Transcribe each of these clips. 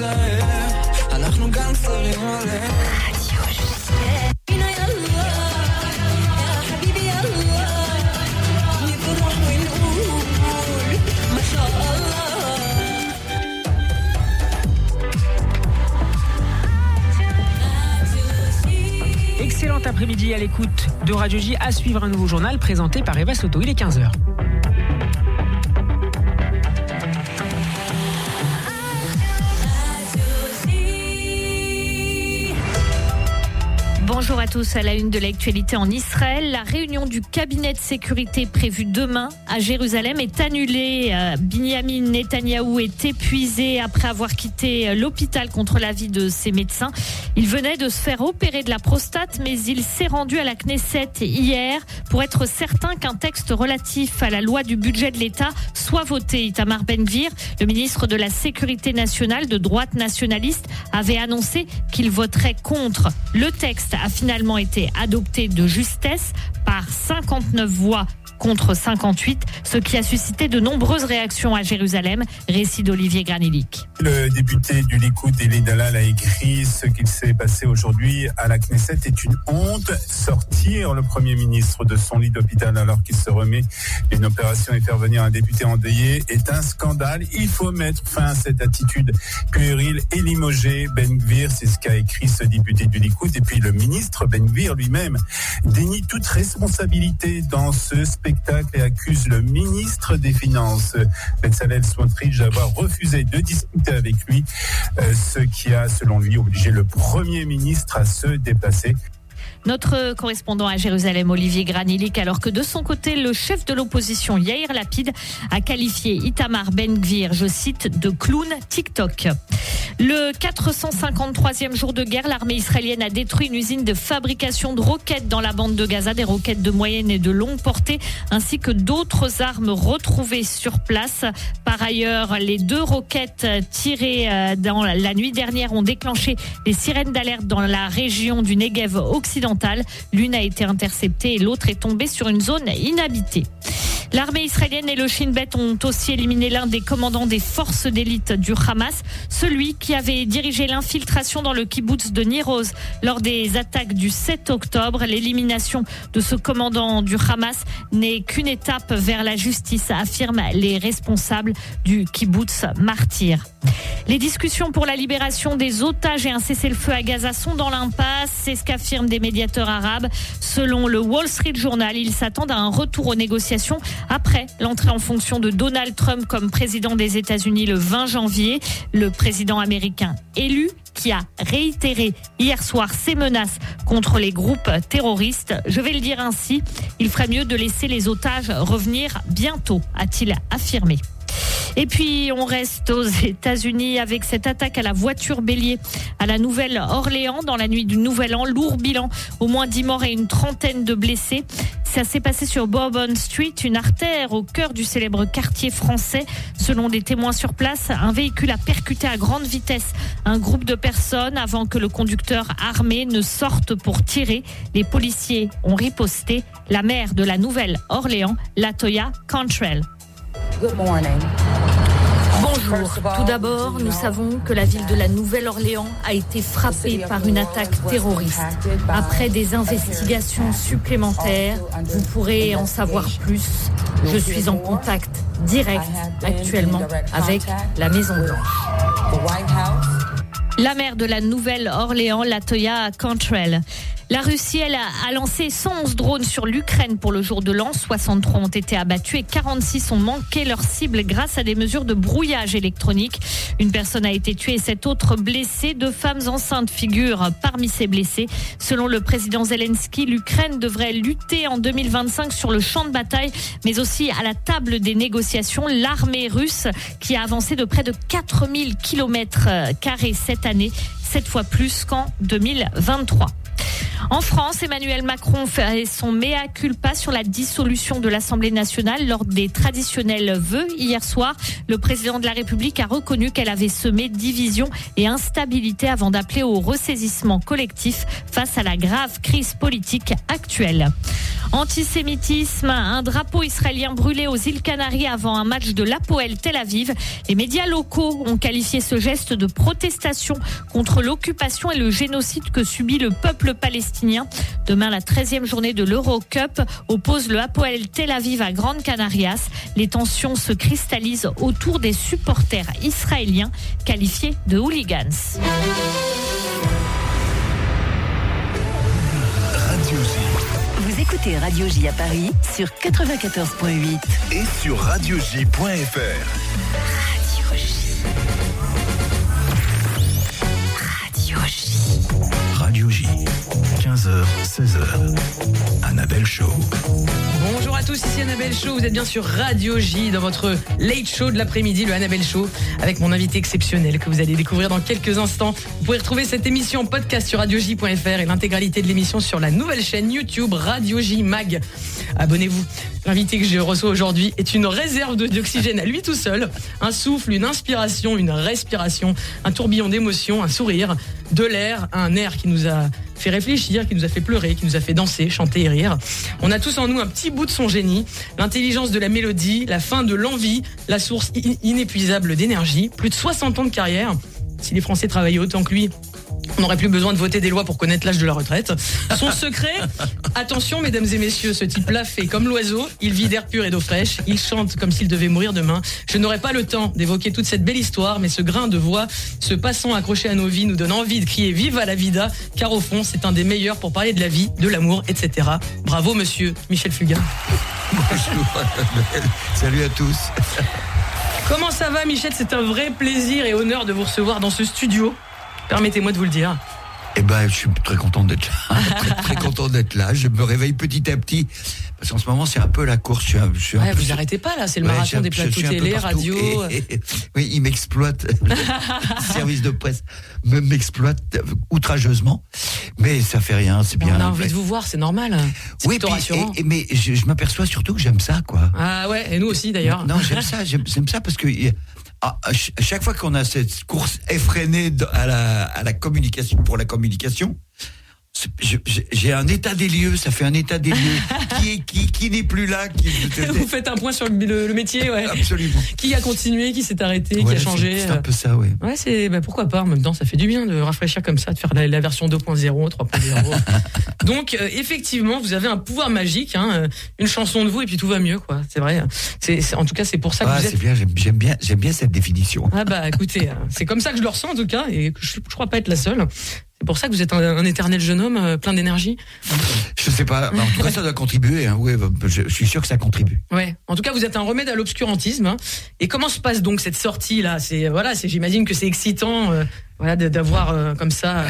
אנחנו גנגסטרים עליהם Excellent après-midi à l'écoute de Radio J. À suivre un nouveau journal présenté par Eva Soto. Il est 15h. Bonjour à tous, à la une de l'actualité en Israël. La réunion du cabinet de sécurité prévue demain à Jérusalem est annulée. Binyamin Netanyahou est épuisé après avoir quitté l'hôpital contre l'avis de ses médecins. Il venait de se faire opérer de la prostate, mais il s'est rendu à la Knesset hier pour être certain qu'un texte relatif à la loi du budget de l'État soit voté. Itamar Ben-Gvir, le ministre de la Sécurité nationale de droite nationaliste, avait annoncé qu'il voterait contre. Le texte a finalement été adopté de justesse par 59 voix contre 58, ce qui a suscité de nombreuses réactions à Jérusalem. Récit d'Olivier Granilic. Le député du Likoud, Eli Dalal, a écrit: ce qu'il s'est passé aujourd'hui à la Knesset est une honte. Sortir le Premier ministre de son lit d'hôpital alors qu'il se remet d'une opération et faire venir un député endeuillé est un scandale. Il faut mettre fin à cette attitude puérile et limoger Ben-Gvir. C'est ce qu'a écrit ce député du Likoud. Et puis le ministre Ben-Gvir lui-même dénie toute responsabilité dans ce spectacle et accuse le ministre des Finances, Bezalel Smotrich, d'avoir refusé de discuter avec lui, ce qui a, selon lui, obligé le Premier ministre à se déplacer. Notre correspondant à Jérusalem, Olivier Granilic, alors que de son côté, le chef de l'opposition, Yair Lapid, a qualifié Itamar Ben-Gvir, je cite, de clown TikTok. Le 453e jour de guerre, l'armée israélienne a détruit une usine de fabrication de roquettes dans la bande de Gaza, des roquettes de moyenne et de longue portée, ainsi que d'autres armes retrouvées sur place. Par ailleurs, les 2 roquettes tirées dans la nuit dernière ont déclenché les sirènes d'alerte dans la région du Negev occidental. L'une a été interceptée et l'autre est tombée sur une zone inhabitée. L'armée israélienne et le Shin Bet ont aussi éliminé l'un des commandants des forces d'élite du Hamas, celui qui avait dirigé l'infiltration dans le kibboutz de Nir Oz lors des attaques du 7 octobre. L'élimination de ce commandant du Hamas n'est qu'une étape vers la justice, affirment les responsables du kibboutz martyr. Les discussions pour la libération des otages et un cessez-le-feu à Gaza sont dans l'impasse, c'est ce qu'affirment des médiateurs arabes. Selon le Wall Street Journal, ils s'attendent à un retour aux négociations après l'entrée en fonction de Donald Trump comme président des États-Unis le 20 janvier. Le président américain élu qui a réitéré hier soir ses menaces contre les groupes terroristes. Je vais le dire ainsi, il ferait mieux de laisser les otages revenir bientôt, a-t-il affirmé. Et puis, on reste aux États-Unis avec cette attaque à la voiture bélier à la Nouvelle-Orléans dans la nuit du Nouvel An. Lourd bilan, au moins 10 morts et une trentaine de blessés. Ça s'est passé sur Bourbon Street, une artère au cœur du célèbre quartier français. Selon des témoins sur place, un véhicule a percuté à grande vitesse un groupe de personnes avant que le conducteur armé ne sorte pour tirer. Les policiers ont riposté. La maire de la Nouvelle-Orléans, Latoya Cantrell. Good morning. Bonjour. Tout d'abord, nous savons que la ville de la Nouvelle-Orléans a été frappée par une attaque terroriste. Après des investigations supplémentaires, vous pourrez en savoir plus. Je suis en contact direct actuellement avec la Maison-Blanche. La maire de la Nouvelle-Orléans, Latoya Cantrell. La Russie, elle a lancé 111 drones sur l'Ukraine pour le jour de l'an. 63 ont été abattus et 46 ont manqué leur cible grâce à des mesures de brouillage électronique. Une personne a été tuée et 7 autres blessées. 2 femmes enceintes figurent parmi ces blessés. Selon le président Zelensky, l'Ukraine devrait lutter en 2025 sur le champ de bataille, mais aussi à la table des négociations. L'armée russe, qui a avancé de près de 4000 km² cette année, 7 fois plus qu'en 2023. En France, Emmanuel Macron fait son mea culpa sur la dissolution de l'Assemblée nationale lors des traditionnels vœux. Hier soir, le président de la République a reconnu qu'elle avait semé division et instabilité avant d'appeler au ressaisissement collectif face à la grave crise politique actuelle. Antisémitisme, un drapeau israélien brûlé aux îles Canaries avant un match de l'Hapoel Tel Aviv. Les médias locaux ont qualifié ce geste de protestation contre l'occupation et le génocide que subit le peuple palestinien. Demain, la 13e journée de l'Eurocup oppose le Hapoel Tel Aviv à Grande Canarias. Les tensions se cristallisent autour des supporters israéliens qualifiés de hooligans. Radio J. Vous écoutez Radio J à Paris sur 94.8 et sur radioj.fr. Radio J. Radio J. Radio J. 15h, 16h. Annabelle Show. Bonjour à tous, ici Annabelle Show. Vous êtes bien sur Radio J dans votre late show de l'après-midi, le Annabelle Show, avec mon invité exceptionnel que vous allez découvrir dans quelques instants. Vous pouvez retrouver cette émission en podcast sur radioj.fr et l'intégralité de l'émission sur la nouvelle chaîne YouTube Radio J Mag. Abonnez-vous. L'invité que je reçois aujourd'hui est une réserve d'oxygène à lui tout seul. Un souffle, une inspiration, une respiration, un tourbillon d'émotions, un sourire, de l'air, un air qui nous a fait réfléchir, qui nous a fait pleurer, qui nous a fait danser, chanter et rire. On a tous en nous un petit bout de son génie, l'intelligence de la mélodie, la fin de l'envie, la source inépuisable d'énergie. Plus de 60 ans de carrière. Si les Français travaillaient autant que lui, on n'aurait plus besoin de voter des lois pour connaître l'âge de la retraite. Son secret, attention mesdames et messieurs, ce type-là fait comme l'oiseau, il vit d'air pur et d'eau fraîche, il chante comme s'il devait mourir demain. Je n'aurai pas le temps d'évoquer toute cette belle histoire, mais ce grain de voix, ce passant accroché à nos vies nous donne envie de crier vive la vida, car au fond c'est un des meilleurs pour parler de la vie, de l'amour, etc. Bravo monsieur Michel Fugain. Bonjour Annabelle, salut à tous. Comment ça va Michel? C'est un vrai plaisir et honneur de vous recevoir dans ce studio. Permettez-moi de vous le dire. Eh ben, je suis très content d'être là. très content d'être là. Je me réveille petit à petit. Parce qu'en ce moment, c'est un peu la course. Je suis un peu vous arrêtez pas là, c'est le marathon des plateaux télé, radio. Oui, ils m'exploitent. Le service de presse m'exploite outrageusement. Mais ça fait rien, c'est bien. On a envie de vous voir, c'est normal. C'est oui, rassurant. Mais je m'aperçois surtout que j'aime ça, quoi. Ah ouais, et nous aussi d'ailleurs. Non, j'aime ça parce que à chaque fois qu'on a cette course effrénée à la communication, pour la communication, j'ai un état des lieux, ça fait un état des lieux qui n'est plus là. Vous faites un point sur le métier, ouais. Absolument. Qui a continué, qui s'est arrêté, qui a changé. C'est un peu ça, ouais. Ouais, pourquoi pas, en même temps, ça fait du bien de rafraîchir comme ça, de faire la version 2.0, 3.0. Donc, effectivement, vous avez un pouvoir magique, hein, une chanson de vous et puis tout va mieux, quoi. C'est vrai. En tout cas, c'est pour ça que vous êtes. C'est bien, j'aime bien cette définition. Ah bah, écoutez, c'est comme ça que je le ressens, en tout cas, et que je crois pas être la seule. C'est pour ça que vous êtes un éternel jeune homme plein d'énergie. Je sais pas, en tout cas ça doit contribuer. Hein. Ouais, je suis sûr que ça contribue. Ouais. En tout cas, vous êtes un remède à l'obscurantisme. Hein. Et comment se passe donc cette sortie là? J'imagine que c'est excitant, d'avoir comme ça.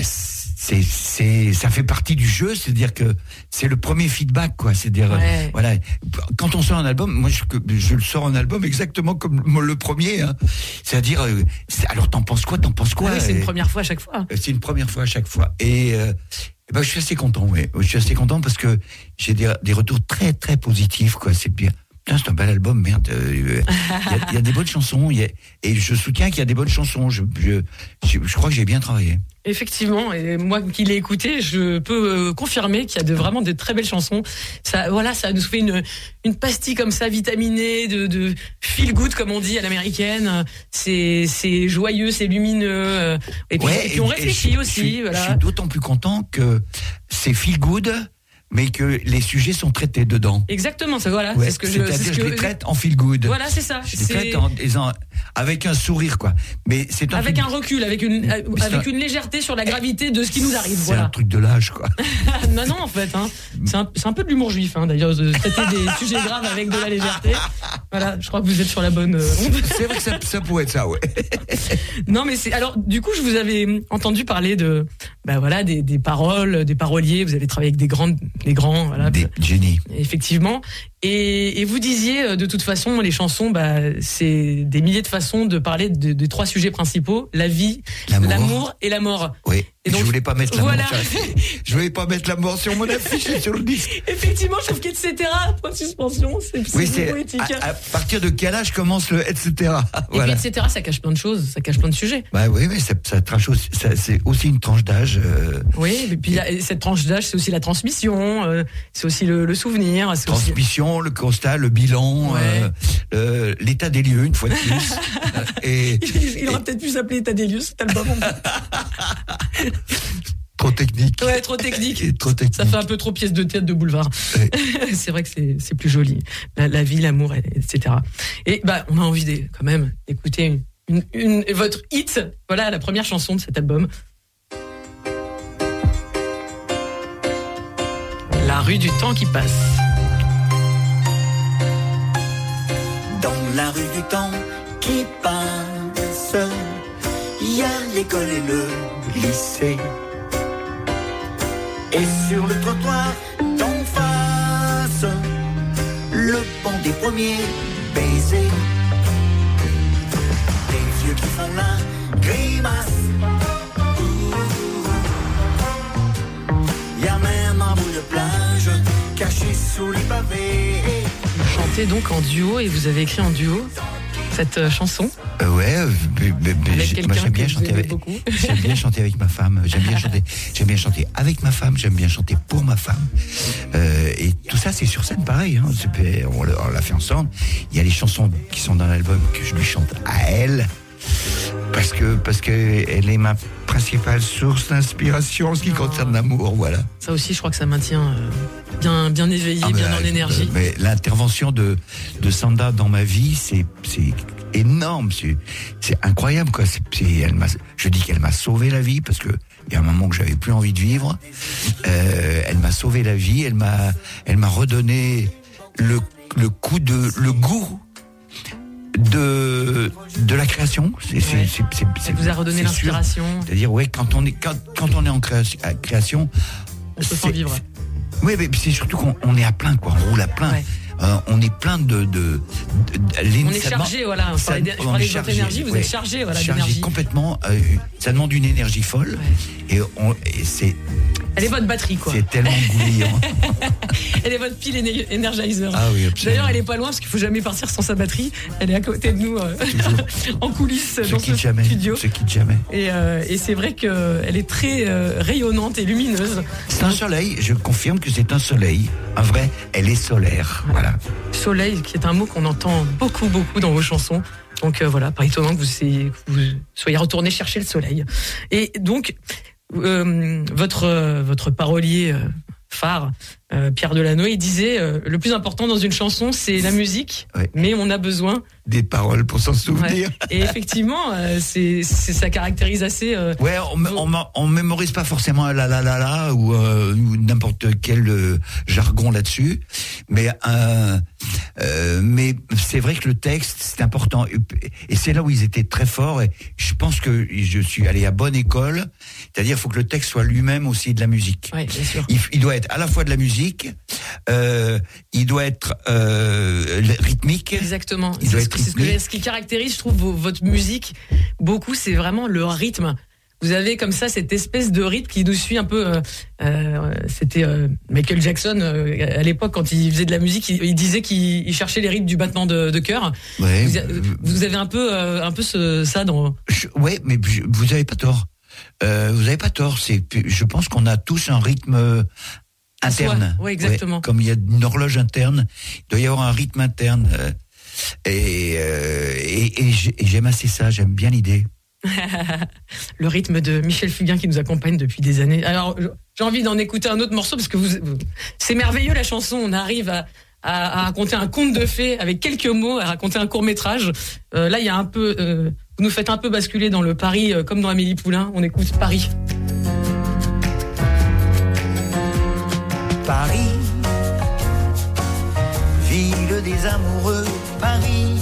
Ça fait partie du jeu, c'est-à-dire que c'est le premier feedback, quoi. C'est-à-dire, voilà, quand on sort un album, moi je le sors un album exactement comme le premier, hein. C'est-à-dire, alors t'en penses quoi? Oui, c'est une première fois à chaque fois. C'est une première fois à chaque fois. Et je suis assez content, ouais. Je suis assez content parce que j'ai des retours très très positifs, quoi. C'est bien. Putain, c'est un bel album, merde. Il y a des bonnes chansons, et je soutiens qu'il y a des bonnes chansons. Je crois que j'ai bien travaillé. Effectivement, et moi qui l'ai écouté, je peux confirmer qu'il y a vraiment de très belles chansons. Ça nous fait une pastille comme ça, vitaminée, de feel good comme on dit à l'américaine. C'est joyeux, c'est lumineux. Et puis on réfléchit aussi. Je suis d'autant plus content que c'est feel good, mais que les sujets sont traités dedans. Exactement, c'est ce que je les traite en feel good. Voilà, c'est ça. Je les traite avec un sourire, quoi. Mais c'est avec un recul, avec une légèreté sur la gravité de ce qui nous arrive. C'est un truc de l'âge, quoi. Non, en fait, hein. C'est un peu de l'humour juif, hein, d'ailleurs, de traiter des sujets graves avec de la légèreté. Voilà, je crois que vous êtes sur la bonne onde. C'est vrai que ça pourrait être ça, ouais. Non, mais alors, du coup, je vous avais entendu parler des paroles, des paroliers. Vous avez travaillé avec des grands, voilà. Des génies. Effectivement. Et vous disiez, de toute façon, les chansons, c'est des milliers de façons de parler des trois sujets principaux, la vie, l'amour et la mort. Oui. Et donc, je voulais pas mettre la voilà. Je voulais pas mettre la mort sur mon affiche et sur le disque. Effectivement, je trouve qu'etc. Point de suspension, c'est Oui, poétique. à partir de quel âge commence le etc. Et puis etc. Ça cache plein de choses, ça cache plein de sujets. Bah oui, mais ça trache aussi, c'est aussi une tranche d'âge. Oui, et puis cette tranche d'âge, c'est aussi la transmission, c'est aussi le souvenir. C'est transmission, le constat, le bilan, Ouais. l'état des lieux, une fois de plus. Il aurait peut-être pu s'appeler État des lieux, cet album. Trop technique. Ouais, trop technique. Trop technique. Ça fait un peu trop pièce de théâtre de boulevard. Ouais. C'est vrai que c'est plus joli. La vie, l'amour, etc. Et bah, on a envie quand même d'écouter votre hit. Voilà, la première chanson de cet album. La rue du temps qui passe. Dans la rue du temps qui passe, il y a l'école et le lycée. Et sur le trottoir d'en face, le pont des premiers baisers. Des vieux qui font la grimace. Il y a même un bout de plage caché sous les pavés. Vous chantez donc en duo et vous avez écrit en duo cette chanson. Ouais, moi j'aime bien chanter avec. Beaucoup. J'aime bien chanter avec ma femme. J'aime bien chanter avec ma femme. J'aime bien chanter pour ma femme. Et tout ça, c'est sur scène, pareil. Hein. On l'a fait ensemble. Il y a les chansons qui sont dans l'album que je lui chante à elle, parce que elle est ma principale source d'inspiration en ce qui concerne l'amour. Voilà. Ça aussi, je crois que ça maintient bien éveillé, bien en énergie. Mais l'intervention de Sanda dans ma vie, c'est énorme, c'est incroyable quoi. Je dis qu'elle m'a sauvé la vie parce que il y a un moment que j'avais plus envie de vivre. Elle m'a sauvé la vie, elle m'a redonné le goût de la création. Ça vous a redonné l'inspiration. C'est-à-dire quand on est en création, on se sent vivre. Oui, mais c'est surtout qu'on est à plein, quoi. On roule à plein. Ouais. On est plein de on est chargé, voilà. Je parlais de votre énergie, vous êtes chargé, voilà, chargé d'énergie. Complètement. Ça demande une énergie folle. Ouais. Et c'est. Elle est votre batterie, quoi. C'est tellement gouillant. Elle est votre pile energizer. Ah oui, absolument. D'ailleurs, elle est pas loin parce qu'il faut jamais partir sans sa batterie. Elle est à côté de nous, en coulisses dans ce studio. Je quitte jamais. Et c'est vrai qu'elle est très rayonnante et lumineuse. C'est un soleil. Je confirme que c'est un soleil. Un vrai. Elle est solaire. Voilà. Soleil, qui est un mot qu'on entend beaucoup dans vos chansons. Donc voilà, pas étonnant que vous soyez retourné chercher le soleil. Et donc, votre parolier phare, Pierre Delanoë, il disait le plus important dans une chanson, c'est la musique, ouais. Mais on a besoin des paroles pour s'en souvenir. Ouais. Et effectivement, ça caractérise assez. Ouais, on mémorise pas forcément la ou n'importe quel jargon là-dessus, mais c'est vrai que le texte c'est important et c'est là où ils étaient très forts. Et je pense que je suis allé à bonne école, c'est-à-dire il faut que le texte soit lui-même aussi de la musique. Ouais, bien sûr. Il doit être à la fois de la musique, il doit être rythmique. Exactement. Il doit être rythmique. Ce qui caractérise, je trouve, votre musique beaucoup, c'est vraiment le rythme. Vous avez comme ça cette espèce de rythme qui nous suit un peu. C'était Michael Jackson à l'époque quand il faisait de la musique, il disait qu'il cherchait les rythmes du battement de cœur. Ouais, vous avez un peu ça dans. Ouais, mais vous avez pas tort. Vous avez pas tort. Je pense qu'on a tous un rythme interne. Oui, exactement. Ouais, comme il y a une horloge interne, il doit y avoir un rythme interne. Et j'aime assez ça. J'aime bien l'idée. Le rythme de Michel Fugain qui nous accompagne depuis des années. Alors, j'ai envie d'en écouter un autre morceau parce que c'est merveilleux la chanson. On arrive à raconter un conte de fées avec quelques mots, à raconter un court-métrage. Là, il y a un peu, vous nous faites un peu basculer dans le Paris, comme dans Amélie Poulain. On écoute Paris. Paris, ville des amoureux, Paris,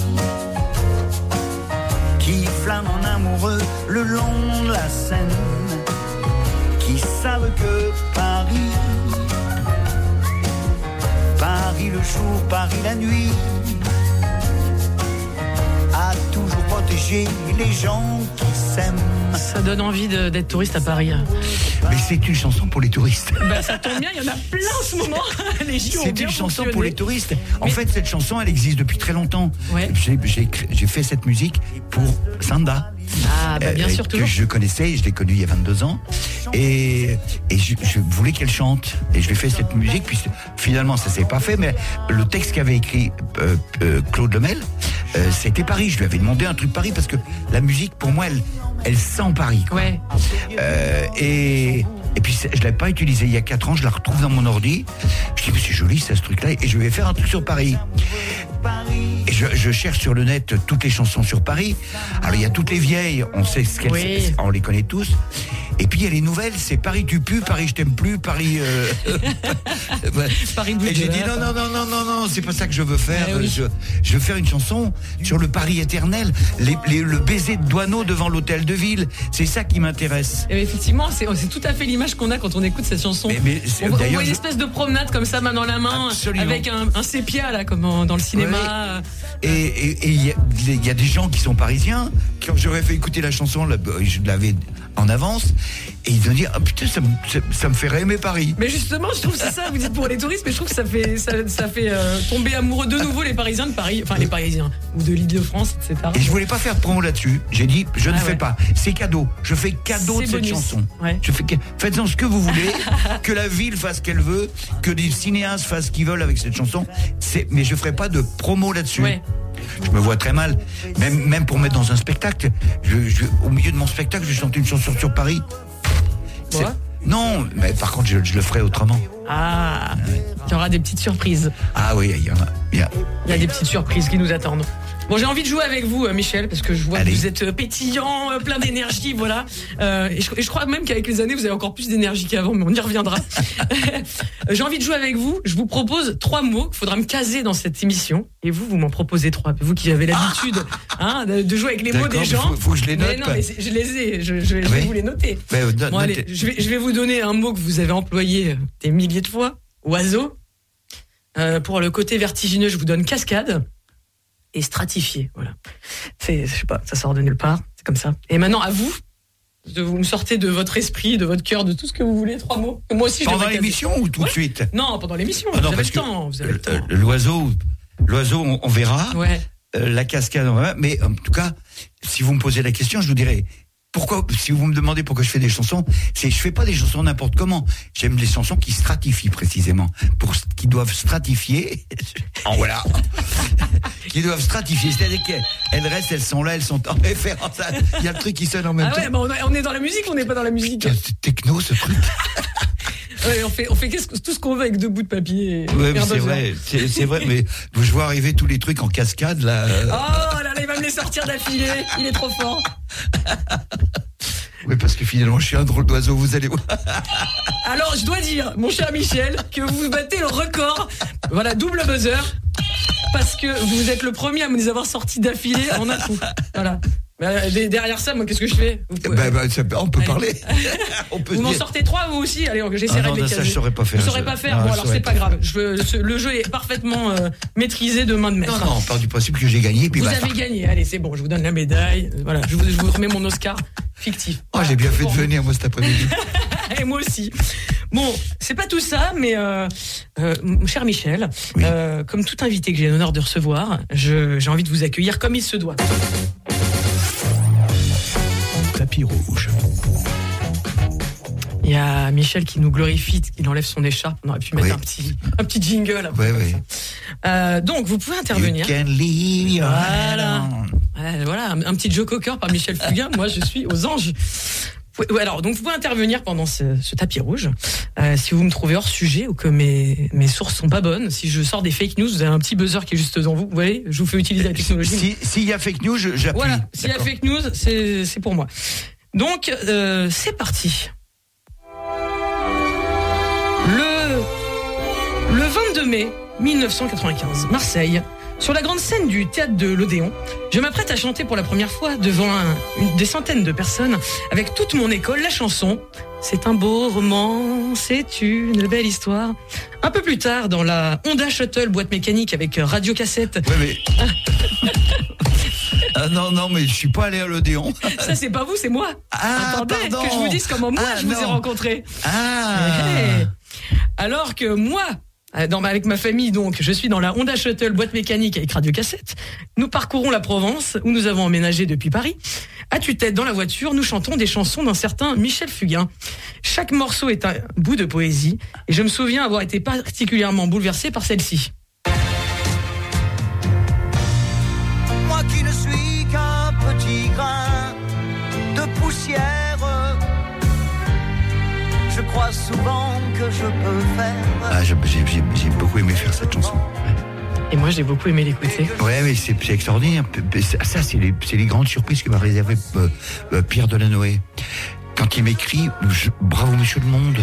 qui flâne en amoureux le long de la Seine, qui savent que Paris le jour, Paris la nuit, a toujours protégé les gens qui s'aiment. Ça donne envie d'être touriste à Paris. Mais c'est une chanson pour les touristes. Bah, ça tombe bien, il y en a plein en ce moment. Les JO ont C'est bien une chanson fonctionné. pour les touristes. En fait, cette chanson, elle existe depuis très longtemps. Ouais. J'ai fait cette musique pour Sanda. Ah, bah bien sûr, que toujours. je connaissais, je l'ai connue il y a 22 ans. Et je voulais qu'elle chante. Et je lui ai fait cette musique, puis finalement, ça s'est pas fait. Mais le texte qu'avait écrit Claude Lemel, c'était Paris. Je lui avais demandé un truc Paris, parce que la musique, pour moi, elle sent Paris, quoi. Ouais. Et puis je l'ai pas utilisé il y a 4 ans, je la retrouve dans mon ordi. Je dis mais c'est joli ça, ce truc-là, et je vais faire un truc sur Paris. Et je cherche sur le net toutes les chansons sur Paris. Alors il y a toutes les vieilles, on sait ce qu'elles, Oui. on les connaît tous. Et puis il y a les nouvelles, c'est Paris tu pues, Paris je t'aime plus, Paris. Ouais. Paris Et j'ai dit non, c'est pas ça que je veux faire. Oui. Je veux faire une chanson sur le Paris éternel, le baiser de Douaneau devant l'hôtel de ville. C'est ça qui m'intéresse. Et effectivement, c'est tout à fait l'image qu'on a quand on écoute cette chanson. On voit d'ailleurs, une espèce de promenade comme ça, main dans la main, Absolument. avec un sépia là, comme dans le cinéma. Et il y a des gens qui sont parisiens. Quand j'aurais fait écouter la chanson, je l'avais en avance, et ils me disent ah putain, ça me fait aimer Paris. Mais justement, je trouve que c'est ça. Vous dites pour les touristes, mais je trouve que ça fait tomber amoureux de nouveau les Parisiens de Paris, enfin les Parisiens ou de l'Île-de-France, etc. Et je voulais pas faire promo là-dessus. J'ai dit je ne Ah fais ouais. pas. C'est cadeau. Je fais cadeau C'est de cette bonus. chanson. Ouais. Faites-en ce que vous voulez, que la ville fasse ce qu'elle veut, que des cinéastes fassent ce qu'ils veulent avec cette chanson. Mais je ferai pas de promo là-dessus. Ouais. Je me vois très mal. Même pour mettre dans un spectacle. Au milieu de mon spectacle, je chante une chanson sur Paris. Ouais. Non, mais par contre, je le ferai autrement. Ah, il y aura des petites surprises. Ah oui, il y en a. Il y a des petites surprises qui nous attendent. Bon, j'ai envie de jouer avec vous, Michel, parce que je vois Allez. que vous êtes pétillant, plein d'énergie, voilà. Et je crois même qu'avec les années, vous avez encore plus d'énergie qu'avant, mais on y reviendra. J'ai envie de jouer avec vous. Je vous propose 3 mots qu'il faudra me caser dans cette émission. Et vous m'en proposez 3. Vous qui avez l'habitude de jouer avec les mots D'accord, des gens. faut que je les note. Mais non, mais je les ai. Je vais Oui. vous les noter. Bon, allez, je vais vous donner un mot que vous avez employé des milliers de fois. Oiseau. Pour le côté vertigineux, je vous donne cascade. Et stratifié, voilà. Je sais pas, ça sort de nulle part, c'est comme ça. Et maintenant, à vous, vous me sortez de votre esprit, de votre cœur, de tout ce que vous voulez, 3 mots. Moi aussi, je Pendant devrais caser. l'émission ou tout de Ouais. suite? Non, pendant l'émission. Ah non, vous avez parce le que temps. Vous avez le temps. L'oiseau, on verra. Ouais. La cascade, on verra. Mais en tout cas, si vous me posez la question, je vous dirai. Pourquoi, si vous me demandez pourquoi je fais des chansons, je fais pas des chansons n'importe comment. J'aime les chansons qui stratifient précisément, qui doivent stratifier. Oh, voilà. Qui doivent stratifier, c'est-à-dire qu'elles restent, elles sont là, elles sont en référence. Il y a le truc qui sonne en même Ah temps. ouais, bah on est dans la musique, on n'est pas dans la musique. C'est techno ce truc. Ouais, on fait tout ce qu'on veut avec 2 bouts de papier. Et Ouais, mais un c'est buzzer. vrai, c'est vrai, mais je vois arriver tous les trucs en cascade là. Oh là là, il va me les sortir d'affilée. Il est trop fort. Oui, parce que finalement, je suis un drôle d'oiseau, vous allez voir. Alors, je dois dire, mon cher Michel, que vous battez le record. Voilà, double buzzer. Parce que vous êtes le premier à me les avoir sortis d'affilée en un coup. Voilà. Derrière ça, moi, qu'est-ce que je fais? On peut Allez. parler. On peut Vous m'en dire. sortez 3 vous aussi? Allez, j'essaierai Ah non, de les ça, caser. je saurais pas faire. Vous saurez pas faire? Non, Bon, je alors saurais c'est pas grave. Le jeu est parfaitement maîtrisé de main de maître. Non, on part du principe que j'ai gagné. Puis Vous basta. avez gagné. Allez, c'est bon, je vous donne la médaille. Voilà, je vous remets mon Oscar fictif. Oh, j'ai bien fait de venir, moi, cet après-midi. Et moi aussi. Bon, c'est pas tout ça, mais mon cher Michel, Oui. comme tout invité que j'ai l'honneur de recevoir, j'ai envie de vous accueillir comme il se doit. Tapis rouge. Il y a Michel qui nous glorifie, qui enlève son écharpe. On aurait pu mettre Oui. un petit jingle. Après, Ouais. donc, vous pouvez intervenir. You can leave your Voilà. head on. Voilà, un petit Joe Cocker par Michel Fugain. Moi, je suis aux anges. Ouais, alors, donc, vous pouvez intervenir pendant ce tapis rouge. Si vous me trouvez hors sujet ou que mes sources sont pas bonnes, si je sors des fake news, vous avez un petit buzzer qui est juste devant vous. Vous voyez, je vous fais utiliser la technologie. S'il y a fake news, j'appuie. Voilà, s'il y a D'accord. fake news, c'est pour moi. Donc, c'est parti. Le 22 mai 1995, Marseille, sur la grande scène du théâtre de l'Odéon, je m'apprête à chanter pour la première fois devant des centaines de personnes, avec toute mon école, la chanson « C'est un beau roman, c'est une belle histoire ». Un peu plus tard, dans la Honda Shuttle boîte mécanique avec radio cassette, Ouais, mais. Ah non, mais je suis pas allé à l'Odéon. Ça, c'est pas vous, c'est moi. Attendez, pardon. que je vous dise comment moi je vous ai rencontré. Ah. Alors que moi, avec ma famille, donc, je suis dans la Honda Shuttle boîte mécanique avec radiocassette. Nous parcourons la Provence, où nous avons emménagé depuis Paris. À tue-tête, dans la voiture, nous chantons des chansons d'un certain Michel Fugain. Chaque morceau est un bout de poésie, et je me souviens avoir été particulièrement bouleversé par celle-ci. Moi qui ne suis qu'un petit grain de poussière, je crois souvent que je peux faire. J'ai beaucoup aimé faire cette chanson. Et moi, j'ai beaucoup aimé l'écouter. Ouais, mais c'est extraordinaire. Ça, c'est les grandes surprises que m'a réservé Pierre Delanoë. Quand il m'écrit Bravo Monsieur le Monde,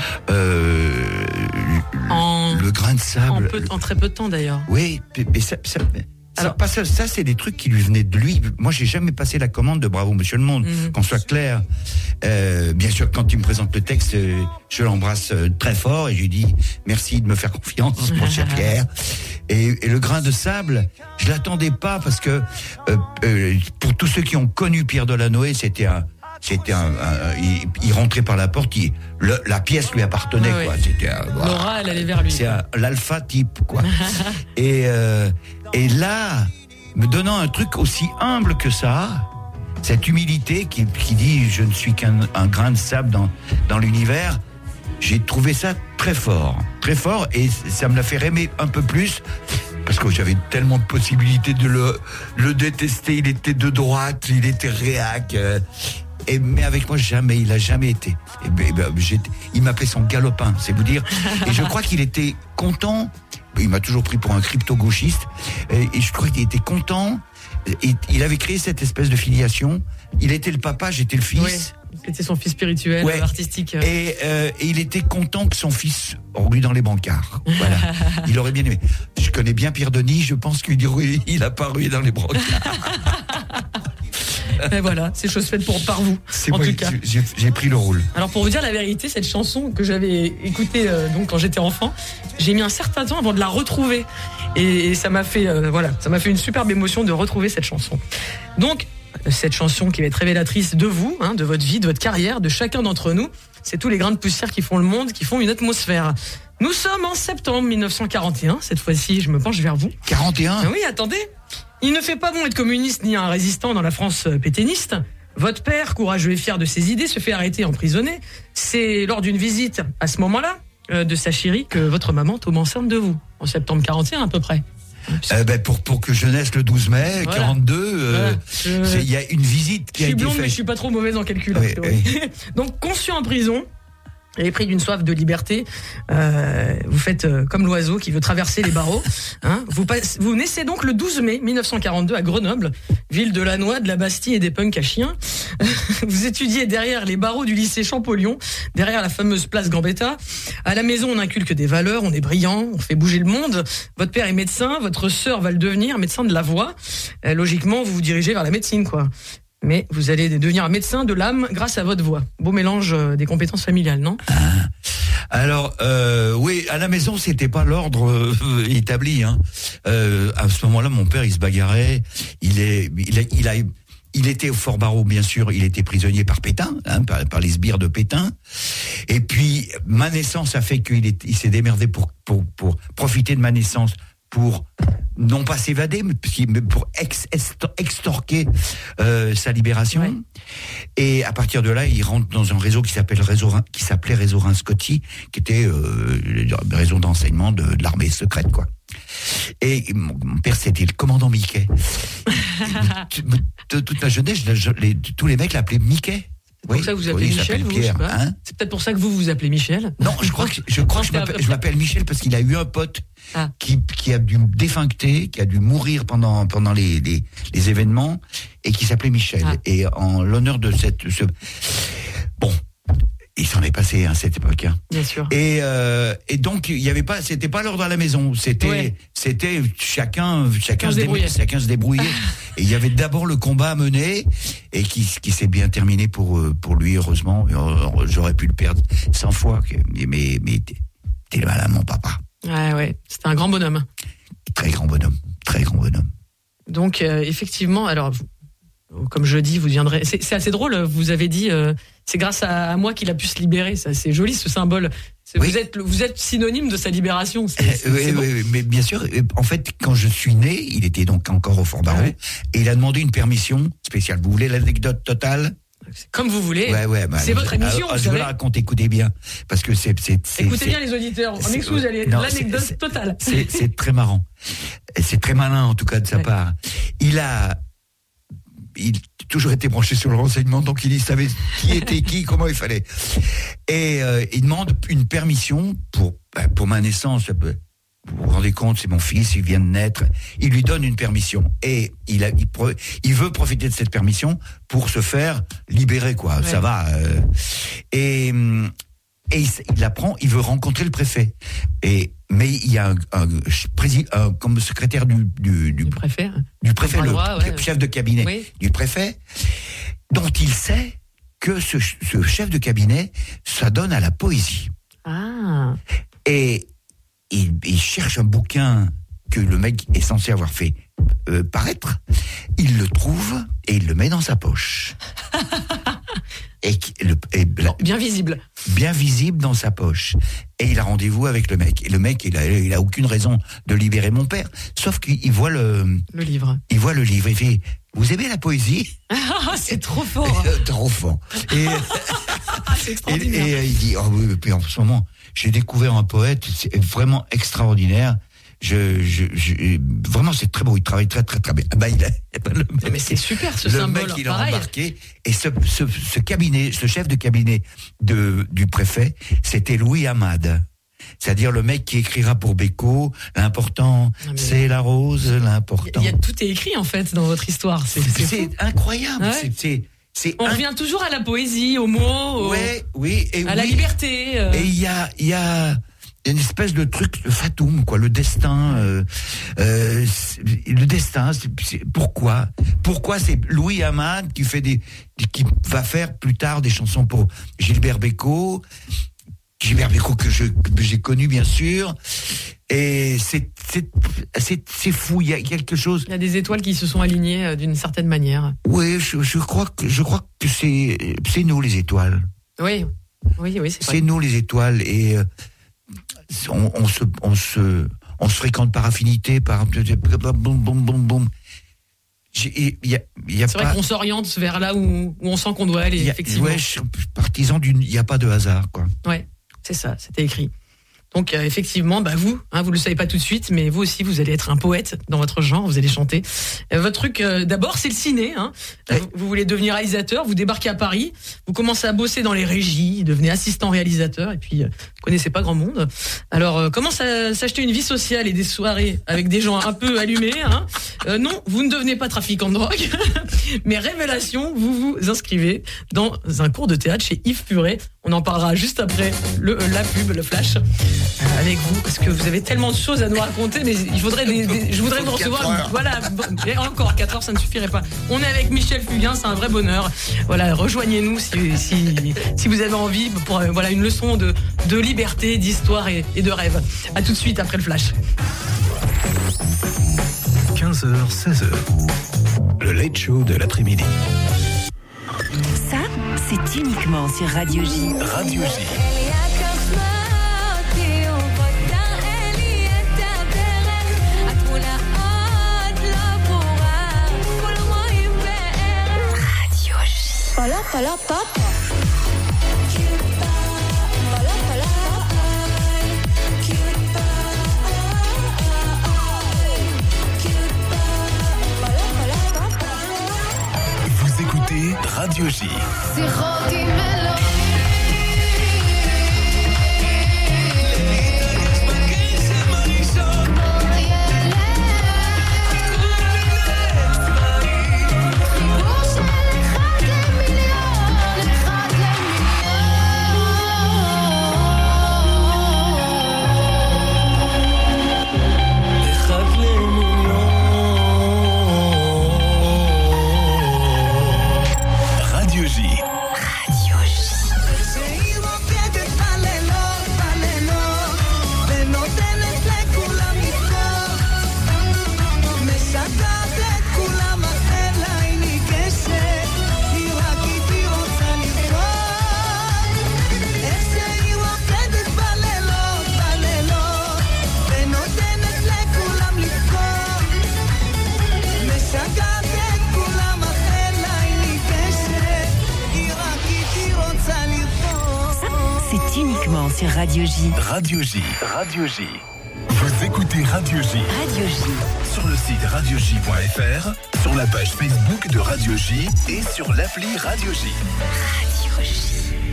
le grain de sable. En très peu de temps d'ailleurs. Oui, mais ça, c'est des trucs qui lui venaient de lui. Moi, j'ai jamais passé la commande de Bravo Monsieur le Monde, qu'on soit clair. Bien sûr, quand il me présente le texte, je l'embrasse très fort et je lui dis merci de me faire confiance, mon cher Pierre. Et le grain de sable, je l'attendais pas parce que pour tous ceux qui ont connu Pierre Delanoë, il rentrait par la porte, la pièce lui appartenait, quoi. Laura, elle allait vers lui. C'est l'alpha type, quoi. Et là, me donnant un truc aussi humble que ça, cette humilité qui dit je ne suis qu'un grain de sable dans l'univers, j'ai trouvé ça très fort, et ça me l'a fait aimer un peu plus. Parce que j'avais tellement de possibilités de le détester. Il était de droite, il était réac. Mais avec moi, il a jamais été. Il m'appelait son galopin, c'est vous dire. Et je crois qu'il était content. Il m'a toujours pris pour un crypto-gauchiste. Et je crois qu'il était content. Et il avait créé cette espèce de filiation. Il était le papa, j'étais le fils. Oui, c'était son fils spirituel, artistique. Et il était content que son fils roule dans les brancards. Voilà. Il aurait bien aimé. Je connais bien Pierre Denis, je pense qu'il dirait il a pas roulé dans les brancards. Et voilà, c'est chose faite par vous. En tout cas, j'ai pris le rôle. Alors pour vous dire la vérité, cette chanson que j'avais écoutée donc quand j'étais enfant, j'ai mis un certain temps avant de la retrouver. Et ça m'a fait ça m'a fait une superbe émotion de retrouver cette chanson. Donc cette chanson qui va être révélatrice de vous, de votre vie, de votre carrière, de chacun d'entre nous. C'est tous les grains de poussière qui font le monde, qui font une atmosphère. Nous sommes en septembre 1941. Cette fois-ci, je me penche vers vous. 41 ? Oui, attendez. Il ne fait pas bon être communiste ni un résistant dans la France pétainiste. Votre père, courageux et fier de ses idées, se fait arrêter et emprisonner. C'est lors d'une visite à ce moment-là de sa chérie que votre maman tombe enceinte de vous. En septembre 41 à peu près. Pour que je naisse le 12 mai 42, il y a une visite qui a été faite. Je suis blonde mais je suis pas trop mauvaise en calcul. Oui. Donc conçu en prison, et pris d'une soif de liberté, vous faites comme l'oiseau qui veut traverser les barreaux. Vous naissez donc le 12 mai 1942 à Grenoble, ville de la noix, de la Bastille et des punks à chiens. Vous étudiez derrière les barreaux du lycée Champollion, derrière la fameuse place Gambetta. À la maison, on inculque des valeurs, on est brillant, on fait bouger le monde. Votre père est médecin, votre sœur va le devenir, médecin de la voix. Logiquement, vous vous dirigez vers la médecine, quoi. Mais vous allez devenir un médecin de l'âme grâce à votre voix. Beau mélange des compétences familiales, non ? Alors, oui, à la maison, c'était pas l'ordre établi. À ce moment-là, mon père, il se bagarrait. Il était au Fort Barreau, bien sûr. Il était prisonnier par Pétain, par les sbires de Pétain. Et puis, ma naissance a fait qu'il s'est démerdé pour profiter de ma naissance pour non pas s'évader, mais pour extorquer sa libération. Ouais. Et à partir de là, il rentre dans un réseau qui s'appelait Réseau Reims-Coty, qui était le réseau d'enseignement de l'armée secrète, quoi. Et mon père, c'était le commandant Mickey. Toute ma jeunesse, tous les mecs l'appelaient Mickey. C'est pour ça que vous appelez Michel, Pierre, c'est peut-être pour ça que vous vous appelez Michel. Non, je crois que je m'appelle Michel parce qu'il a eu un pote qui a dû défuncter, qui a dû mourir pendant les événements et qui s'appelait Michel. Et en l'honneur de il s'en est passé à cette époque. Bien sûr. Et donc c'était pas l'ordre à la maison, c'était chacun se débrouillait. Et il y avait d'abord le combat à mener et qui s'est bien terminé pour lui, heureusement. J'aurais pu le perdre 100 fois, mais t'es malin, mon papa. Ouais, c'était un grand bonhomme. Très grand bonhomme. Donc effectivement, alors comme je dis, vous deviendrez. C'est assez drôle. Vous avez dit, c'est grâce à moi qu'il a pu se libérer. Ça, c'est joli ce symbole. Oui. Vous êtes synonyme de sa libération. Oui, mais bien sûr. En fait, quand je suis né, il était donc encore au Fort Barreau, et il a demandé une permission spéciale. Vous voulez l'anecdote totale? Comme vous voulez. Ouais, c'est votre émission, vous je savez. vais la raconter, écoutez bien. Parce que Écoutez bien les auditeurs. On excuse l'anecdote totale. C'est très marrant. C'est très malin, en tout cas, de sa part. Il a toujours été branché sur le renseignement, donc il savait qui était qui, comment il fallait. Et il demande une permission pour ma naissance. Vous vous rendez compte, c'est mon fils, il vient de naître. Il lui donne une permission et il veut profiter de cette permission pour se faire libérer, quoi. Ouais. Ça va. Et il apprend, il veut rencontrer le préfet. Mais il y a comme secrétaire du préfet, chef de cabinet du préfet, dont il sait que ce chef de cabinet s'adonne à la poésie. Ah. Et il cherche un bouquin que le mec est censé avoir fait paraître. Il le trouve et il le met dans sa poche. Bien visible. Bien visible dans sa poche. Et il a rendez-vous avec le mec. Et le mec, il a aucune raison de libérer mon père. Sauf qu'il voit le livre. Il voit le livre. Il fait, vous aimez la poésie? C'est trop fort. Trop fort. Et, c'est extraordinaire. Et il dit, oh oui, et puis en ce moment, j'ai découvert un poète, c'est vraiment extraordinaire. Vraiment, c'est très beau. Il travaille très, très, très bien. Mais c'est super, ce symbole. Le mec, il a embarqué. Et ce cabinet, ce chef de cabinet du préfet, c'était Louis Hamad. C'est-à-dire le mec qui écrira pour Beko, l'important, c'est la rose, l'important. Tout est écrit, en fait, dans votre histoire. C'est incroyable. Ouais. On revient toujours à la poésie, aux mots, à la liberté. Et il y a une espèce de truc, le fatum, quoi, le destin. Le destin, pourquoi c'est Louis Hamad qui va faire plus tard des chansons pour Gilbert Bécaud que j'ai connu, bien sûr. Et c'est fou, il y a quelque chose. Il y a des étoiles qui se sont alignées d'une certaine manière. Oui, je crois que c'est nous les étoiles. Oui, c'est vrai. C'est nous les étoiles, et on se fréquente par affinité, par boum boum boum boum. C'est vrai qu'on s'oriente vers là où on sent qu'on doit aller, effectivement. Ouais, je suis partisan il n'y a pas de hasard, quoi. Ouais, c'est ça, c'était écrit. Donc effectivement, vous le savez pas tout de suite, mais vous aussi, vous allez être un poète dans votre genre, vous allez chanter. Votre truc, d'abord, c'est le ciné. Ouais. Vous voulez devenir réalisateur, vous débarquez à Paris, vous commencez à bosser dans les régies, devenez assistant réalisateur, et puis vous connaissez pas grand monde. Alors, comment s'acheter une vie sociale et des soirées avec des gens un peu allumés, non, vous ne devenez pas trafiquant de drogue, mais révélation, vous vous inscrivez dans un cours de théâtre chez Yves Furet. On en parlera juste après la pub, le flash. Avec vous, parce que vous avez tellement de choses à nous raconter, mais il faudrait je voudrais vous recevoir. Voilà, et encore 4 heures, ça ne suffirait pas. On est avec Michel Fugain, c'est un vrai bonheur. Voilà, rejoignez-nous si vous avez envie pour une leçon de liberté, d'histoire et de rêve. À tout de suite après le flash. 15h, 16h. Le Late Show de l'après-midi. Ça, c'est uniquement sur Radio J. Radio J. Vous écoutez Radio J. C'est Rocky Melody. C'est uniquement sur Radio J. Radio J. Vous écoutez Radio J. Radio J. Sur le site radioj.fr, sur la page Facebook de Radio J et sur l'appli Radio J. Radio J.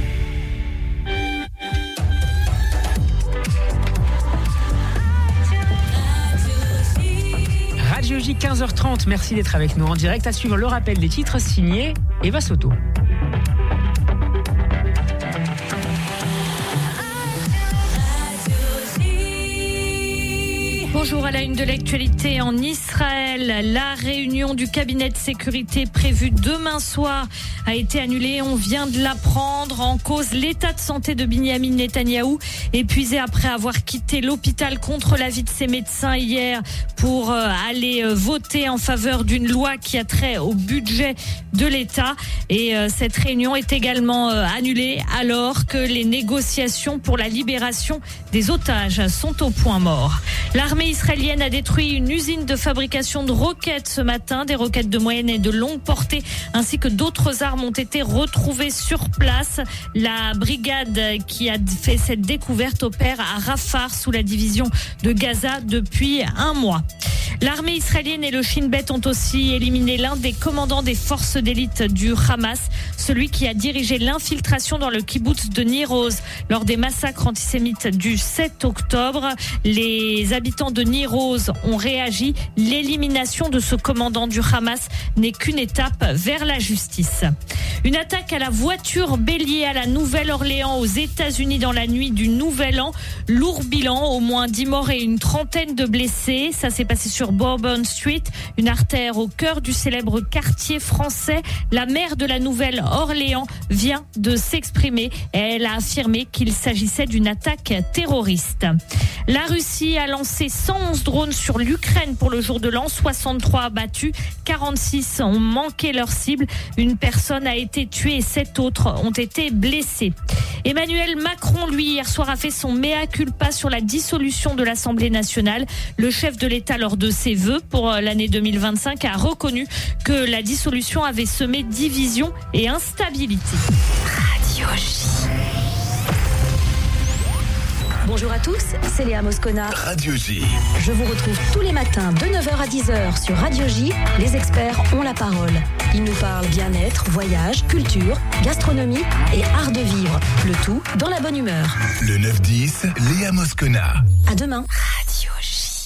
Radio J 15h30, merci d'être avec nous en direct. À suivre le rappel des titres signés Eva Soto. Bonjour, à la une de l'actualité en Israël. La réunion du cabinet de sécurité prévue demain soir a été annulée. On vient de l'apprendre. En cause, l'état de santé de Binyamin Netanyahou, épuisé après avoir quitté l'hôpital contre l'avis de ses médecins hier pour aller voter en faveur d'une loi qui a trait au budget de l'État. Et cette réunion est également annulée alors que les négociations pour la libération des otages sont au point mort. L'armée israélienne a détruit une usine de fabrication de roquettes ce matin. Des roquettes de moyenne et de longue portée ainsi que d'autres armes ont été retrouvées sur place. La brigade qui a fait cette découverte opère à Rafah sous la division de Gaza depuis un mois. L'armée israélienne et le Shin Bet ont aussi éliminé l'un des commandants des forces d'élite du Hamas, celui qui a dirigé l'infiltration dans le kibboutz de Nir Oz lors des massacres antisémites du 7 octobre. Les habitants de Nir Oz ont réagi. L'élimination de ce commandant du Hamas n'est qu'une étape vers la justice. Une attaque à la voiture bélier à la Nouvelle-Orléans aux États-Unis dans la nuit du Nouvel An. Lourd bilan, au moins 10 morts et une trentaine de blessés. Ça s'est passé sur Bourbon Street, une artère au cœur du célèbre quartier français. La maire de la Nouvelle-Orléans vient de s'exprimer. Elle a affirmé qu'il s'agissait d'une attaque terroriste. La Russie a lancé 111 drones sur l'Ukraine pour le jour de l'an, 63 abattus, 46 ont manqué leur cible. Une personne a été tuée et 7 autres ont été blessés. Emmanuel Macron, lui, hier soir a fait son mea culpa sur la dissolution de l'Assemblée nationale. Le chef de l'État, lors de ses vœux pour l'année 2025, a reconnu que la dissolution avait semé division et instabilité. Radio J. Bonjour à tous, c'est Léa Moscona. Radio J. Je vous retrouve tous les matins de 9h à 10h sur Radio J. Les experts ont la parole. Ils nous parlent bien-être, voyage, culture, gastronomie et art de vivre. Le tout dans la bonne humeur. Le 9-10, Léa Moscona. À demain. Radio J.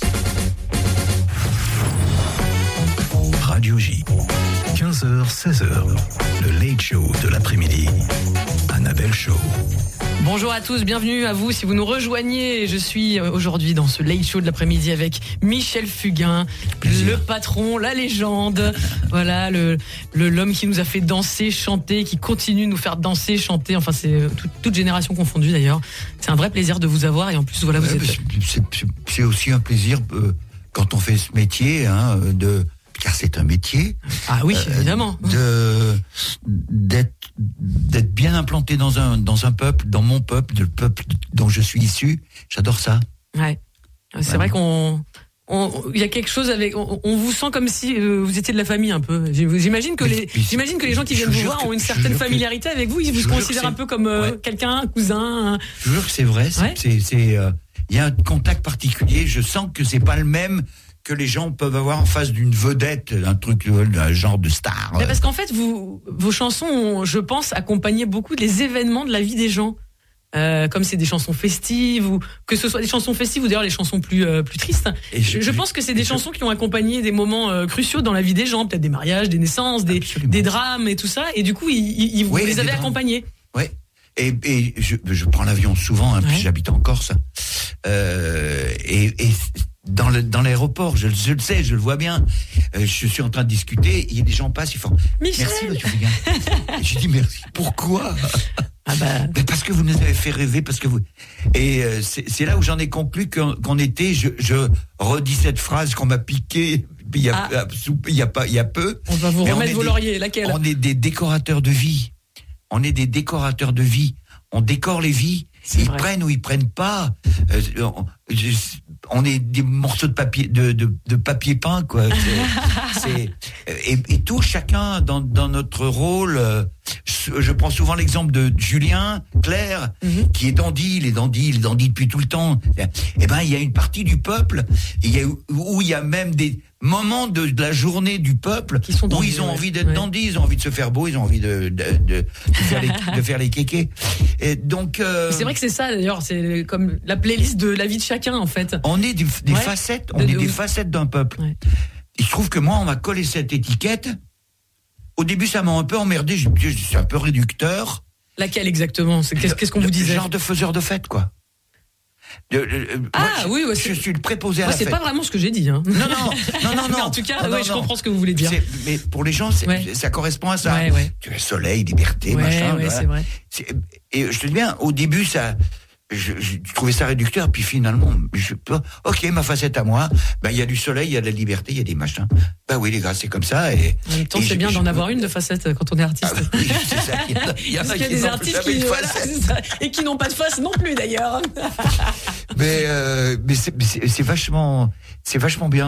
Radio J. 15h, 16h. Le Late Show de l'après-midi. Annabelle Show. Bonjour à tous, bienvenue à vous si vous nous rejoignez. Je suis aujourd'hui dans ce Late Show de l'après-midi avec Michel Fugain, le patron, la légende. Voilà, l'homme qui nous a fait danser, chanter, qui continue de nous faire danser, chanter. Enfin, c'est toute génération confondue d'ailleurs. C'est un vrai plaisir de vous avoir et en plus, voilà, vous êtes... C'est aussi un plaisir quand on fait ce métier, car c'est un métier. Ah oui, évidemment. D'être bien implanté dans un peuple, dans mon peuple, le peuple dont je suis issu. J'adore ça. Ouais. C'est vrai il y a quelque chose avec, on vous sent comme si vous étiez de la famille un peu. J'imagine que les gens qui viennent vous voir ont une certaine familiarité avec vous. Ils vous considèrent un peu comme quelqu'un, un cousin. Je jure que c'est vrai. Il y a un contact particulier. Je sens que c'est pas le même que les gens peuvent avoir en face d'une vedette, un genre de star. Mais parce qu'en fait, vos chansons ont, je pense, accompagné beaucoup les événements de la vie des gens. Comme c'est des chansons festives, ou que ce soit des chansons festives ou d'ailleurs les chansons plus tristes. Et je pense que c'est des chansons qui ont accompagné des moments cruciaux dans la vie des gens, peut-être des mariages, des naissances, des drames et tout ça. Et du coup, vous les avez accompagnés. Ouais. Et je prends l'avion souvent, puis j'habite en Corse. Et dans l'aéroport, je le sais, je le vois bien. Je suis en train de discuter, il y a des gens passent, ils font Michel. Merci, monsieur Fugain. Et je dis merci. Pourquoi? Parce que vous nous avez fait rêver, parce que vous. Et c'est là où j'en ai conclu qu'on était. Je redis cette phrase qu'on m'a piquée il y a peu. On va vous remettre vos lauriers. Laquelle? On est des décorateurs de vie. On est des décorateurs de vie. On décore les vies. Ils prennent ou ils prennent pas. on est des morceaux de papier, de papier peint, quoi. Et tout, chacun dans notre rôle. Je prends souvent l'exemple de Julien Clerc, qui est dandy, il est dandy depuis tout le temps. Eh ben, il y a une partie du peuple, où il y a même des moments de la journée du peuple qui sont dandy, où ils ont envie d'être dandy, ils ont envie de se faire beau, ils ont envie de faire les kékés. Et donc, c'est vrai que c'est ça d'ailleurs, c'est comme la playlist de la vie de chacun en fait. On est des facettes, des facettes d'un peuple. Ouais. Il se trouve que moi, on m'a collé cette étiquette. Au début, ça m'a un peu emmerdé. C'est un peu réducteur. Laquelle exactement? Qu'est-ce qu'on vous disait? Genre de faiseur de fête, quoi. Oui, je suis le préposé à la fête. C'est pas vraiment ce que j'ai dit. Hein. Non. Mais en tout cas, je comprends ce que vous voulez dire. Mais pour les gens, ça correspond à ça. Ouais. Tu as soleil, liberté, machin. Ouais, c'est vrai. Et je te dis bien, au début, je trouvais ça réducteur, puis finalement, ok, ma facette à moi, il y a du soleil, il y a de la liberté, il y a des machins. Oui, les gars, c'est comme ça. En même temps, c'est bien d'en avoir une de facette quand on est artiste. Oui, c'est ça. Il y a des artistes et qui n'ont pas de face non plus, d'ailleurs. Mais c'est vachement bien.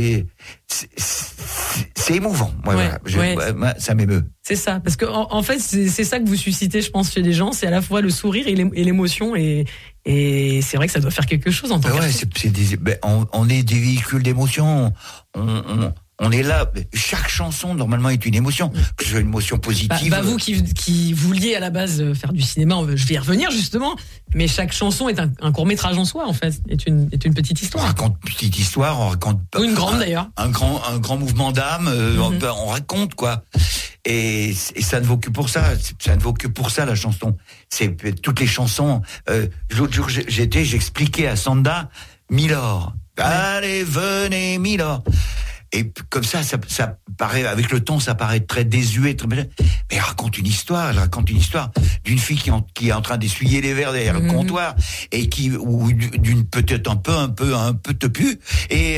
C'est émouvant. Moi, ça m'émeut. C'est ça, parce que en fait, c'est ça que vous suscitez, je pense, chez les gens. C'est à la fois le sourire et l'émotion, et c'est vrai que ça doit faire quelque chose en tant qu'artiste. On est des véhicules d'émotion. On est là. Chaque chanson, normalement, est une émotion. Que ce soit une émotion positive. Vous qui vouliez à la base faire du cinéma, je vais y revenir justement. Mais chaque chanson est un court-métrage en soi, en fait. Est une petite histoire. On raconte une petite histoire, on raconte. Ou une grande d'ailleurs. Un grand mouvement d'âme. On raconte, quoi. Et ça ne vaut que pour ça. Ça ne vaut que pour ça, la chanson. C'est toutes les chansons. L'autre jour, j'expliquais à Sanda, Milord. Allez, venez, Milord. Et comme ça paraît, avec le ton, ça paraît très désuet, mais elle raconte une histoire d'une fille qui est en train d'essuyer les verres derrière le comptoir, et ou d'une peut-être un peu tepu, et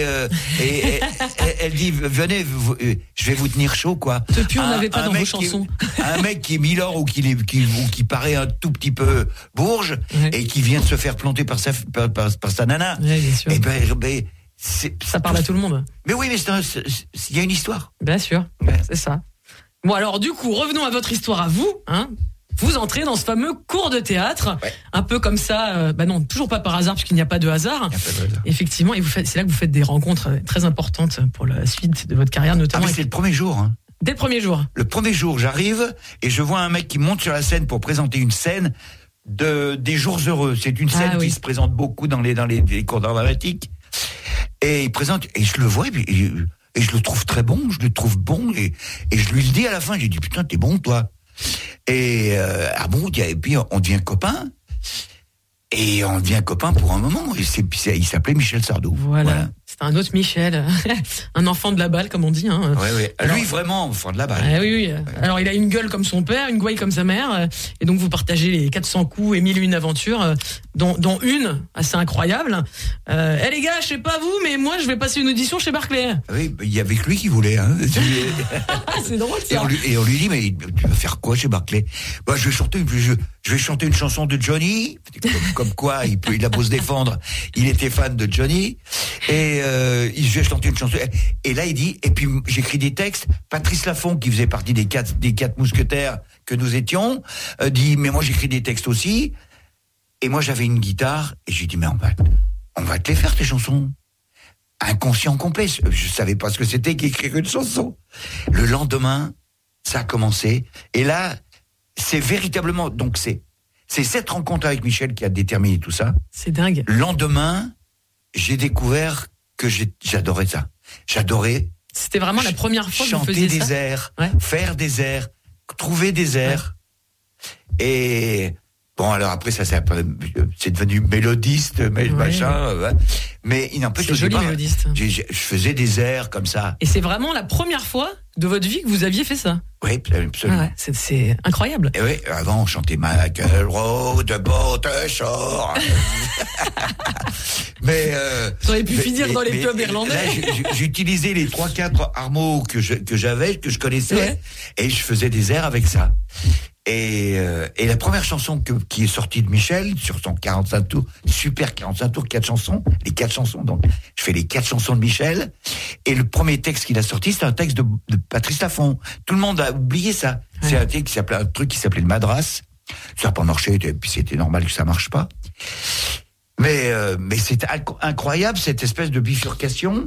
elle dit, venez, je vais vous tenir chaud, quoi. Tepu, on n'avait pas dans vos chansons. Un mec qui est milord ou qui paraît un tout petit peu bourge, et qui vient de se faire planter par sa nana. Ouais, bien sûr. Et ça parle à tout le monde. Mais oui, mais il y a une histoire. Bien sûr, c'est ça. Bon, alors du coup, revenons à votre histoire à vous. Vous entrez dans ce fameux cours de théâtre, un peu comme ça. Non, toujours pas par hasard, puisqu'il n'y a pas de hasard. Effectivement, et c'est là que vous faites des rencontres très importantes pour la suite de votre carrière, notamment. C'est le premier jour. Dès le premier jour. Le premier jour, j'arrive et je vois un mec qui monte sur la scène pour présenter une scène des jours heureux. C'est une scène qui se présente beaucoup dans les cours d'art dramatique. Et il présente, et je le vois, et je le trouve très bon, et je lui le dis à la fin, j'ai dit, putain, t'es bon, toi. Et puis on devient copains, et on devient copains pour un moment, et il s'appelait Michel Sardou. Voilà. C'est un autre Michel, un enfant de la balle, comme on dit. Alors, lui, vraiment, enfant de la balle. Oui. Alors, il a une gueule comme son père, une gouaille comme sa mère, et donc vous partagez les 400 coups et 1001 aventures, dont une assez incroyable. Les gars, je sais pas vous, mais moi, je vais passer une audition chez Barclay. Oui, il y avait que lui qui voulait. C'est drôle, ça. Et on lui dit, mais tu vas faire quoi chez Barclay? Je vais chanter une chanson de Johnny, comme quoi il a beau se défendre, il était fan de Johnny, et je vais chanter une chanson. Et là, il dit, et puis j'écris des textes. Patrice Laffont, qui faisait partie des quatre mousquetaires que nous étions, dit, mais moi j'écris des textes aussi. Et moi j'avais une guitare, et j'ai dit, mais on va te les faire, tes chansons. Inconscient complet. Je savais pas ce que c'était qu'écrire une chanson. Le lendemain, ça a commencé. Et là, c'est véritablement, donc c'est cette rencontre avec Michel qui a déterminé tout ça. C'est dingue. Le lendemain, j'ai découvert que j'adorais ça. J'adorais. C'était vraiment la première fois que vous faisiez ça. Chanter des airs, faire des airs, trouver des airs. Et bon, alors après ça, c'est devenu mélodiste, machin. Mais il n'empêche que mélodiste. Je faisais des airs comme ça. Et c'est vraiment la première fois de votre vie que vous aviez fait ça. Oui, absolument. C'est incroyable. Et oui, avant on chantait Michael Road, Boat Shore. Mais vous auriez pu finir dans les clubs irlandais. Là, j'utilisais les 3-4 armots que je connaissais, et je faisais des airs avec ça. Et la première chanson qui est sortie de Michel, sur son 45 tours, super 45 tours, 4 chansons, les 4 chansons, donc je fais les 4 chansons de Michel, et le premier texte qu'il a sorti, c'est un texte de Patrice Laffont. Tout le monde a oublié ça. Ouais. C'est un truc qui s'appelait le Madras. Ça n'a pas marché, et puis c'était normal que ça marche pas. Mais c'est incroyable, cette espèce de bifurcation.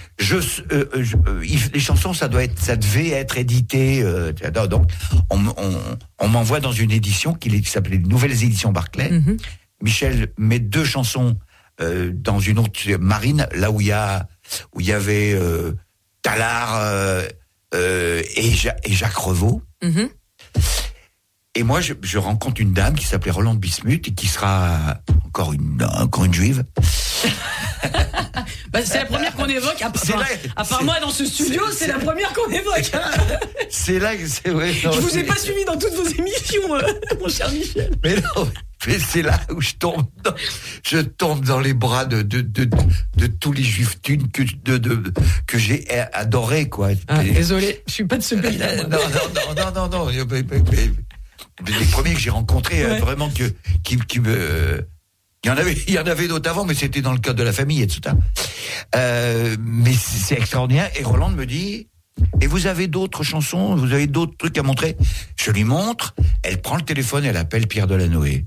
Les chansons, ça devait être édité. Donc, on m'envoie dans une édition qui s'appelait Nouvelles Éditions Barclay. Mm-hmm. Michel met 2 chansons dans une autre Marine, là où il y avait Tallard et Jacques Revaux. Mm-hmm. Et moi, je rencontre une dame qui s'appelait Rolande Bismuth et qui sera encore une juive. C'est la première qu'on évoque. À part moi dans ce studio, c'est la première qu'on évoque. C'est là que c'est vrai. Je vous ai pas suivi dans toutes vos émissions, mon cher Michel. Mais non, c'est là où je tombe dans les bras de tous les juifs thunes que j'ai adoré, quoi. Désolé, je suis pas de ce pays-là. Non. Les premiers que j'ai rencontrés, vraiment qui me... Il y en avait d'autres avant, mais c'était dans le cadre de la famille et tout ça. Mais c'est extraordinaire. Et Rolande me dit, et vous avez d'autres chansons, vous avez d'autres trucs à montrer? Je lui montre, elle prend le téléphone, elle appelle Pierre Delanoë.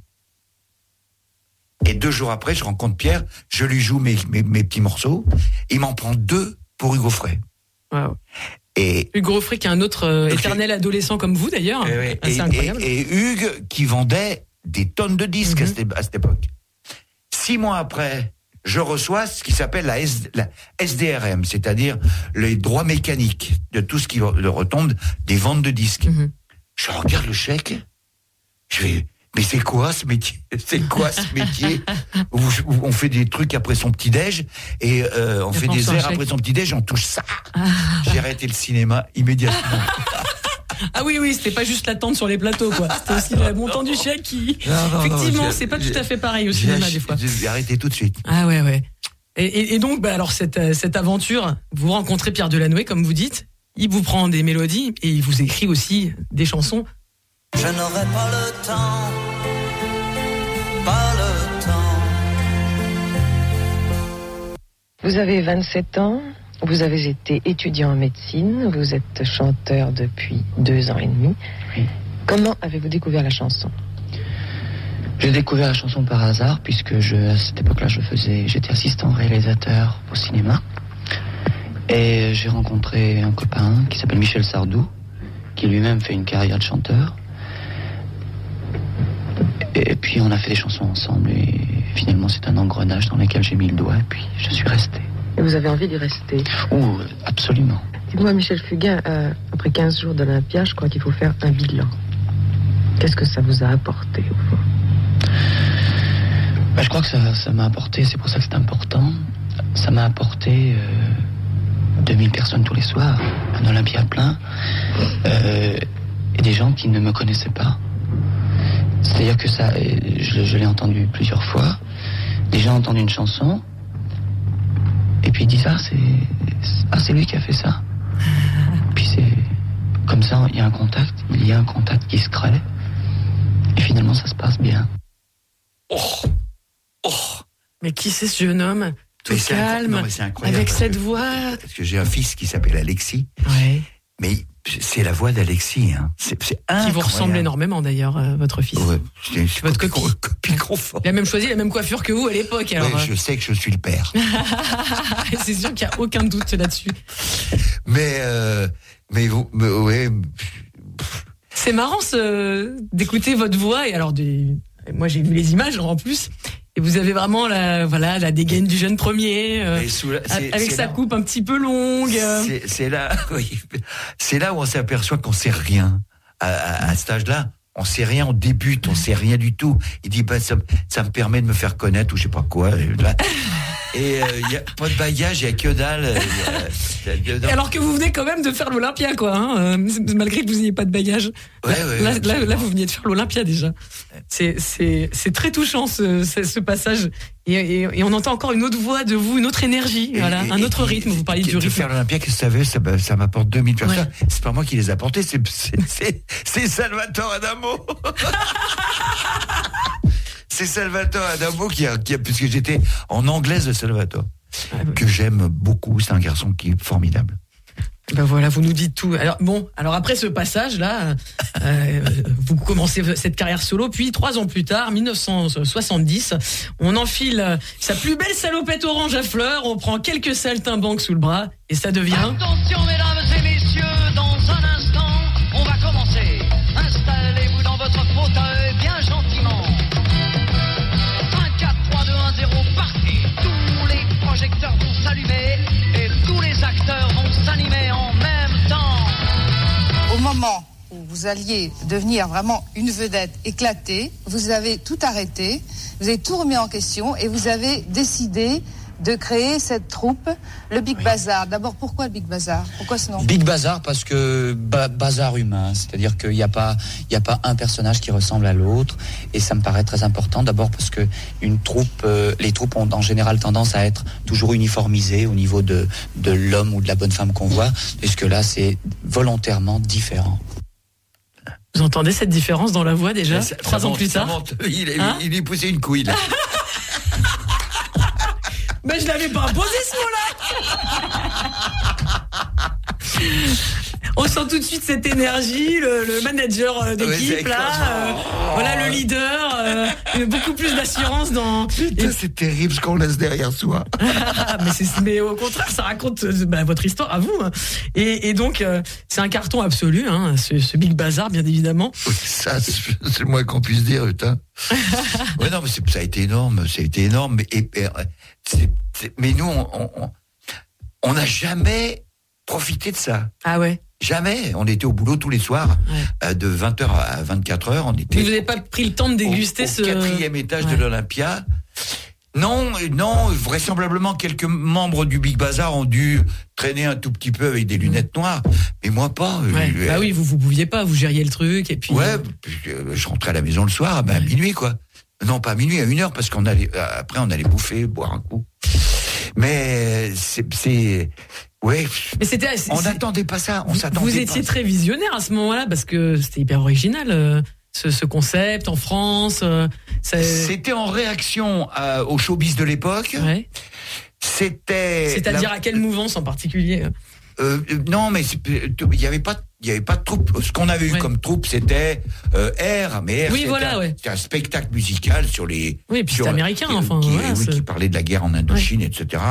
Et 2 jours après, je rencontre Pierre, je lui joue mes petits morceaux. Il m'en prend 2 pour Hugo Frey. Wow. Et Hugo Frey, qui est un autre éternel adolescent comme vous d'ailleurs. C'est incroyable. Et Hugues, qui vendait des tonnes de disques à cette époque. 6 mois après, je reçois ce qui s'appelle la SDRM, c'est-à-dire les droits mécaniques de tout ce qui retombe des ventes de disques. Mm-hmm. Je regarde le chèque, je fais, mais c'est quoi ce métier? où on fait des trucs après son petit-déj et on fait des airs après son petit-déj, on touche ça. J'ai arrêté le cinéma immédiatement. Ah oui, c'était pas juste l'attente sur les plateaux, quoi. C'était aussi le montant du chèque qui... Effectivement, c'est pas tout à fait pareil au cinéma, des fois. J'ai arrêté tout de suite. Ah ouais. Et donc, alors, cette aventure, vous rencontrez Pierre Delanoë, comme vous dites, il vous prend des mélodies et il vous écrit aussi des chansons. Je n'aurai pas le temps, pas le temps. Vous avez 27 ans. Vous avez été étudiant en médecine, vous êtes chanteur depuis 2 ans et demi. Oui. Comment avez-vous découvert la chanson? J'ai découvert la chanson par hasard, puisque à cette époque-là, j'étais assistant réalisateur au cinéma. Et j'ai rencontré un copain qui s'appelle Michel Sardou, qui lui-même fait une carrière de chanteur. Et puis on a fait des chansons ensemble, et finalement c'est un engrenage dans lequel j'ai mis le doigt, et puis je suis resté. Et vous avez envie d'y rester? Oh, absolument. Dites-moi, Michel Fugain, après 15 jours d'Olympia, je crois qu'il faut faire un bilan. Qu'est-ce que ça vous a apporté, au fond? Je crois que ça m'a apporté, c'est pour ça que c'est important, ça m'a apporté 2000 personnes tous les soirs, un Olympia plein, et des gens qui ne me connaissaient pas. C'est-à-dire que ça, je l'ai entendu plusieurs fois, des gens entendent une chanson, et puis ils disent c'est lui qui a fait ça. Puis c'est comme ça, il y a un contact qui se crée, et finalement ça se passe bien. Mais qui c'est ce jeune homme tout calme, avec cette voix? Parce que j'ai un fils qui s'appelle Alexis. Ouais. Mais c'est la voix d'Alexis, hein. C'est incroyable. Qui vous ressemble énormément d'ailleurs, votre fils. Ouais, votre copie conforme. Il a même choisi la même coiffure que vous à l'époque. Alors, je sais que je suis le père. C'est sûr qu'il n'y a aucun doute là-dessus. Mais ouais. C'est marrant d'écouter votre voix, et alors moi j'ai vu les images en plus. Et vous avez vraiment la dégaine du jeune premier, avec sa coupe un petit peu longue. C'est là où on s'aperçoit qu'on sait rien. À cet âge-là, on sait rien, on débute, on sait rien du tout. Il dit, ça me permet de me faire connaître ou je sais pas quoi. Et il n'y a pas de bagage, il n'y a que dalle. Alors que vous venez quand même de faire l'Olympia, quoi. Hein, malgré que vous n'ayez pas de bagage. Là, vous veniez de faire l'Olympia déjà. C'est très touchant ce passage. Et on entend encore une autre voix de vous, une autre énergie, un autre rythme. Vous parliez du rythme. De faire l'Olympia, qu'est-ce que ça m'apporte 2000 personnes. Ouais. C'est pas moi qui les a portés, c'est Salvatore Adamo. C'est Salvatore Adamo qui a puisque j'étais en anglaise de Salvatore, que j'aime beaucoup. C'est un garçon qui est formidable. Ben voilà, vous nous dites tout. Alors après ce passage-là, vous commencez cette carrière solo, puis 3 ans plus tard, 1970, on enfile sa plus belle salopette orange à fleurs, on prend quelques saltimbanques sous le bras, et ça devient... Attention mesdames et messieurs, dans un instant, on va commencer. Installez-vous dans votre fauteuil bien gentiment. 1, 4, 3, 2, 1, 0, parti. Tous les projecteurs vont s'allumer et tous les acteurs vont s'animer en même temps. Au moment où vous alliez devenir vraiment une vedette éclatée, vous avez tout arrêté, vous avez tout remis en question et vous avez décidé de créer cette troupe, le Big Bazar. D'abord, pourquoi le Big Bazar? Pourquoi ce nom? Big Bazar parce que bazar humain, c'est-à-dire qu'il n'y a pas un personnage qui ressemble à l'autre, et ça me paraît très important. D'abord parce que une troupe, les troupes ont en général tendance à être toujours uniformisées au niveau de l'homme ou de la bonne femme qu'on voit, puisque là c'est volontairement différent. Vous entendez cette différence dans la voix déjà, 3 ans plus tard? Il lui poussait une couille là. Mais je l'avais pas imposé ce mot-là. On sent tout de suite cette énergie, le manager d'équipe voilà le leader, beaucoup plus d'assurance dans. Putain, c'est terrible ce qu'on laisse derrière soi. mais au contraire, ça raconte votre histoire à vous. Et donc c'est un carton absolu, hein, ce Big Bazar, bien évidemment. Oui, ça, c'est le moins qu'on puisse dire, putain. Ouais, non, mais ça a été énorme, mais nous, on n'a jamais profité de ça. Ah ouais. Jamais. On était au boulot tous les soirs, de 20h à 24h. On était. Vous n'avez pas pris le temps de déguster au 4e étage de l'Olympia. Non, vraisemblablement quelques membres du Big Bazar ont dû traîner un tout petit peu avec des lunettes noires, mais moi pas. Bah oui, vous pouviez pas, vous gériez le truc et puis. Ouais, je rentrais à la maison le soir, à minuit quoi. Non, pas à minuit, à 1h, parce qu'on allait après on allait bouffer, boire un coup. Mais ouais. Mais on n'attendait pas ça, on s'attendait. Vous étiez très visionnaire à ce moment-là parce que c'était hyper original. Ce concept en France. C'était en réaction au showbiz de l'époque. Ouais. C'est-à-dire à quelle mouvance en particulier? Non, mais il y avait pas de troupe. Ce qu'on avait eu comme troupe, c'était R. Mais R, c'était un spectacle musical sur les. Oui, puis c'est américain, qui parlait de la guerre en Indochine, etc.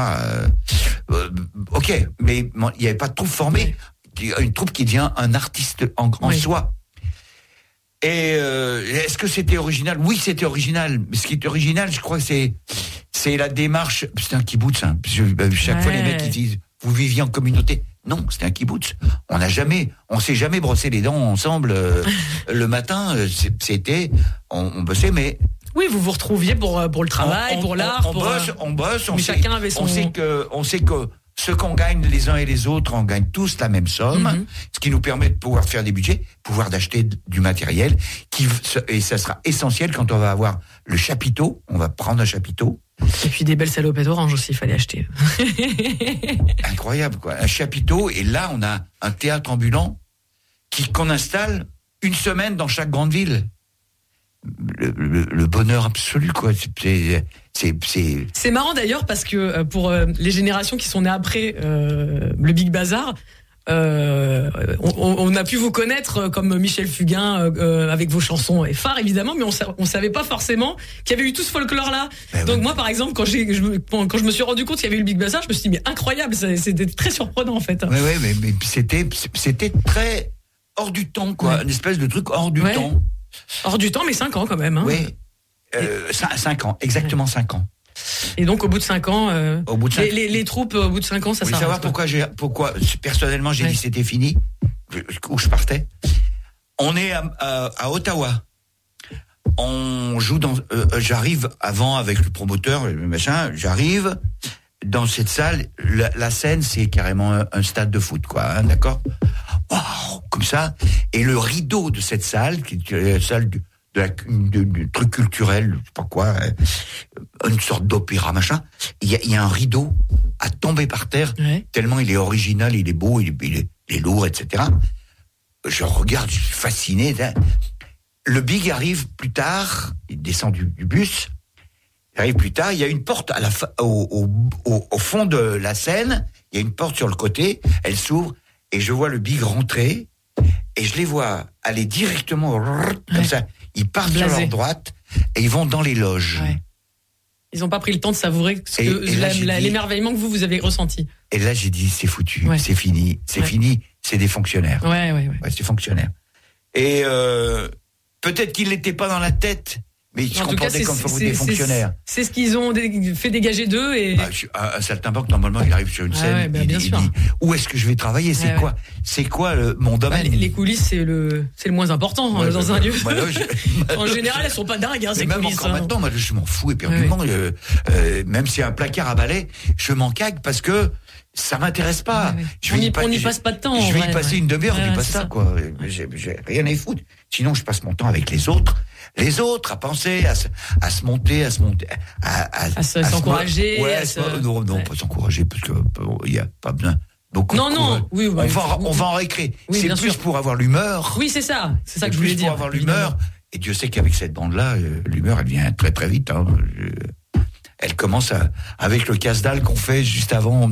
Ok, mais il n'y avait pas de troupe formée. Une troupe qui devient un artiste en soi. Et est-ce que c'était original? Oui, c'était original. Mais ce qui est original, je crois que c'est la démarche. C'est un kibbutz. Hein. Chaque fois, les mecs ils disent vous viviez en communauté. Non, c'était un kibbutz. On s'est jamais brossé les dents ensemble le matin. On bossait, mais. Oui, vous vous retrouviez pour le travail, pour l'art. On bosse. Mais chacun avait son. On sait que ce qu'on gagne les uns et les autres, on gagne tous la même somme, ce qui nous permet de pouvoir faire des budgets, pouvoir d'acheter du matériel, et ça sera essentiel quand on va avoir le chapiteau. On va prendre un chapiteau. Et puis des belles salopettes oranges aussi, il fallait acheter. Incroyable, quoi. Un chapiteau, et là, on a un théâtre ambulant qu'on installe une semaine dans chaque grande ville. Le bonheur absolu, quoi. C'est marrant d'ailleurs parce que pour les générations qui sont nées après le Big Bazar, on a pu vous connaître comme Michel Fugain avec vos chansons phares évidemment, mais on savait pas forcément qu'il y avait eu tout ce folklore là. Donc moi par exemple quand je me suis rendu compte qu'il y avait eu le Big Bazar, je me suis dit mais incroyable, c'était très surprenant en fait. Mais c'était très hors du temps, quoi. Une espèce de truc hors du temps. Hors du temps, mais 5 ans quand même. Hein. Oui, 5 ans, exactement 5 ans. Et donc au bout de 5 ans, les troupes au bout de 5 ans, ça s'arrête. Vous voulez savoir pourquoi personnellement j'ai dit c'était fini, où je partais. On est à Ottawa. on joue dans. J'arrive avant avec le promoteur, le machin. J'arrive dans cette salle. La scène, c'est carrément un stade de foot, quoi. Hein, d'accord. Wow, comme ça. Et le rideau de cette salle, qui est la salle du truc culturel, je sais pas quoi, une sorte d'opéra, machin. Il y a un rideau à tomber par terre, tellement il est original, il est beau, il est lourd, etc. Je regarde, je suis fasciné. Le Big arrive plus tard, il descend du bus, il arrive plus tard, il y a une porte au fond de la scène, il y a une porte sur le côté, elle s'ouvre, et je vois le Big rentrer, et je les vois aller directement, comme ça. Ils partent sur leur droite et ils vont dans les loges. Ouais. Ils n'ont pas pris le temps de savourer l'émerveillement que vous avez ressenti. Et là, j'ai dit, c'est foutu, c'est fini, c'est des fonctionnaires. Ouais, c'est fonctionnaires. Et peut-être qu'ils n'étaient pas dans la tête, mais ils se comportaient comme des fonctionnaires. C'est ce qu'ils ont fait dégager d'eux. Et... un saltimbanque, normalement, il arrive sur une scène, il dit, où est-ce que je vais travailler ? C'est quoi mon domaine ? Les coulisses, c'est le moins important dans un lieu. En général, elles sont pas dingues, ces même coulisses. Encore maintenant, moi, je m'en fous éperdument. Même si un placard à balai, je m'en cague parce que ça m'intéresse pas. On n'y passe pas de temps. Je vais y passer une demi-heure, je dis pas ça, quoi. J'ai rien à y foutre. Sinon, je passe mon temps avec les autres, à penser, à se monter, à s'encourager. Non, pas s'encourager, parce que il y a pas besoin. Donc, on va en récré. C'est plus pour avoir l'humeur. Oui, c'est ça que je voulais dire. Pour avoir l'humeur. Et Dieu sait qu'avec cette bande-là, l'humeur, elle vient très très vite. Hein. Elle commence avec le casse-dalle qu'on fait juste avant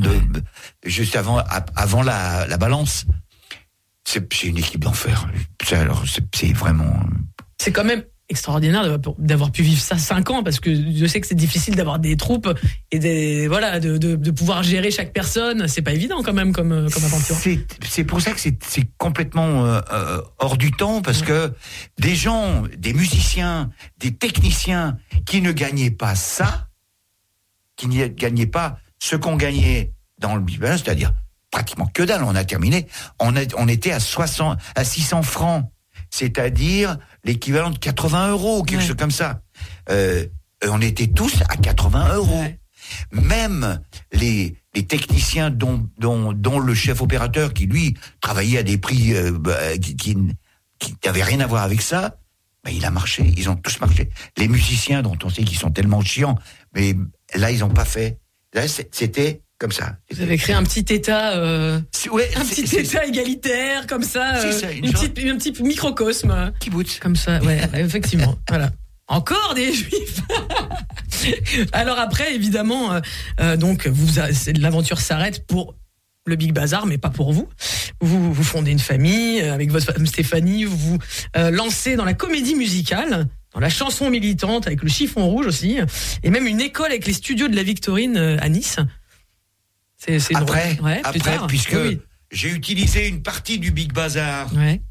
la balance. C'est une équipe d'enfer. C'est vraiment. C'est quand même extraordinaire d'avoir pu vivre ça 5 ans, parce que je sais que c'est difficile d'avoir des troupes et de pouvoir gérer chaque personne. C'est pas évident quand même comme aventure. C'est pour ça que c'est complètement hors du temps, parce que des gens, des musiciens, des techniciens qui ne gagnaient pas ça, qui ne gagnaient pas ce qu'on gagnait dans le Big Bang, c'est-à-dire pratiquement que dalle. On a terminé, on était à 600 francs. C'est-à-dire l'équivalent de 80 €, quelque chose comme ça. On était tous à 80 €. Ouais. Même les techniciens dont le chef opérateur, qui lui travaillait à des prix qui n'avaient rien à voir avec ça, il a marché. Ils ont tous marché. Les musiciens dont on sait qu'ils sont tellement chiants, mais là ils n'ont pas fait. Là c'était comme ça. Vous avez créé un petit État, État égalitaire, comme ça, un petit microcosme. Kibbutz. Comme ça, effectivement. Voilà. Encore des Juifs. Alors après, évidemment, donc l'aventure s'arrête pour le Big Bazar, mais pas pour vous. Vous fondez une famille avec votre femme Stéphanie. Vous vous lancez dans la comédie musicale, dans la chanson militante avec le chiffon rouge aussi, et même une école avec les studios de la Victorine à Nice. C'est après, puisque j'ai utilisé une partie du Big Bazar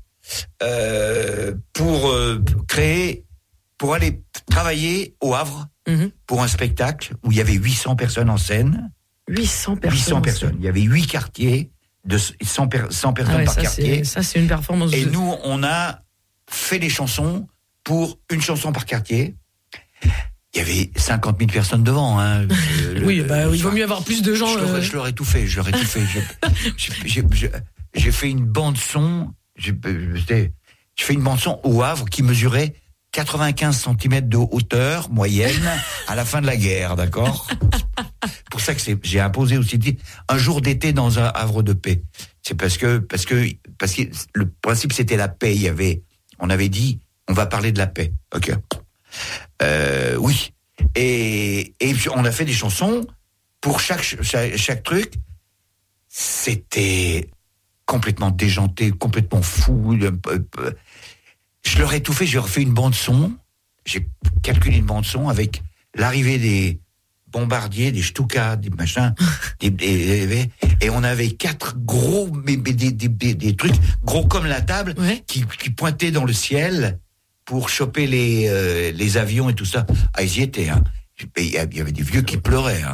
pour aller travailler au Havre pour un spectacle où il y avait 800 personnes en scène. 800 personnes. Il y avait 8 quartiers de 100 personnes par quartier. Ça, c'est une performance. Et nous, on a fait des chansons pour une chanson par quartier. Il y avait 50 000 personnes devant. Hein. Il vaut mieux avoir plus de gens. Je l'aurais tout fait. J'ai fait une bande son. J'ai fait une bande son au Havre qui mesurait 95 cm de hauteur moyenne à la fin de la guerre, d'accord. Pour ça que j'ai imposé aussi un jour d'été dans un havre de paix. C'est parce que le principe c'était la paix. On avait dit on va parler de la paix. Ok. Oui. Et on a fait des chansons pour chaque truc. C'était complètement déjanté, complètement fou. Je leur ai tout fait. J'ai refait une bande son. J'ai calculé une bande son avec l'arrivée des bombardiers, des Stuka, des machins, et on avait 4 gros, des trucs gros comme la table, qui pointaient dans le ciel pour choper les avions et tout ça. Ils y étaient, hein. Il y avait des vieux qui pleuraient, hein.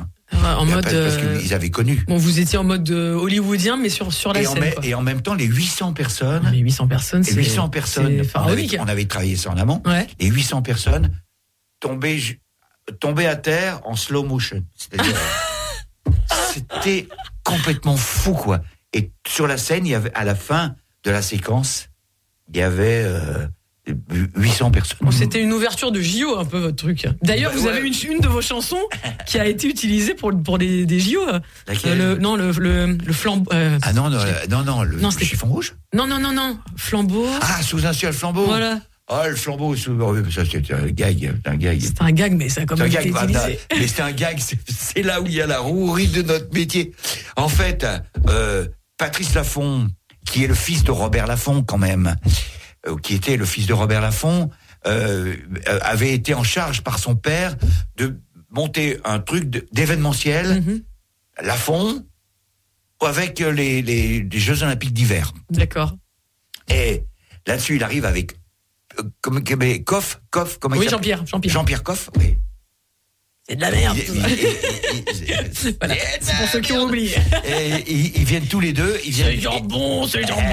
En mode. Parce qu'ils avaient connu. Bon, vous étiez en mode hollywoodien, mais sur la scène. Et en même temps, les 800 personnes. Les 800 personnes, c'est. 800 personnes. On avait travaillé ça en amont. Ouais. Les 800 personnes tombaient à terre en slow motion. C'est-à-dire. C'était complètement fou, quoi. Et sur la scène, il y avait, à la fin de la séquence, il y avait 800 personnes. Bon, c'était une ouverture de JO, un peu, votre truc. D'ailleurs, vous avez une de vos chansons qui a été utilisée pour des JO. Laquelle le flambeau. Le chiffon rouge. Non. Flambeau. Ah, sous un ciel flambeau. Voilà. Ah, le flambeau, ça c'était un gag. C'est un gag, mais ça a quand même été utilisé. Mais c'est un gag, c'est là où il y a la rouerie de notre métier. En fait, Patrice Laffont, qui est le fils de Robert Laffont quand même, qui était le fils de Robert Laffont, avait été en charge par son père de monter un truc d'événementiel, Laffont, avec les Jeux Olympiques d'hiver. D'accord. Et là-dessus, il arrive avec Coff, comment il s'appelle ? Jean-Pierre Coff, oui. C'est de la merde. Voilà. C'est pour ceux qui ont oublié. Et ils viennent tous les deux. C'est jambon.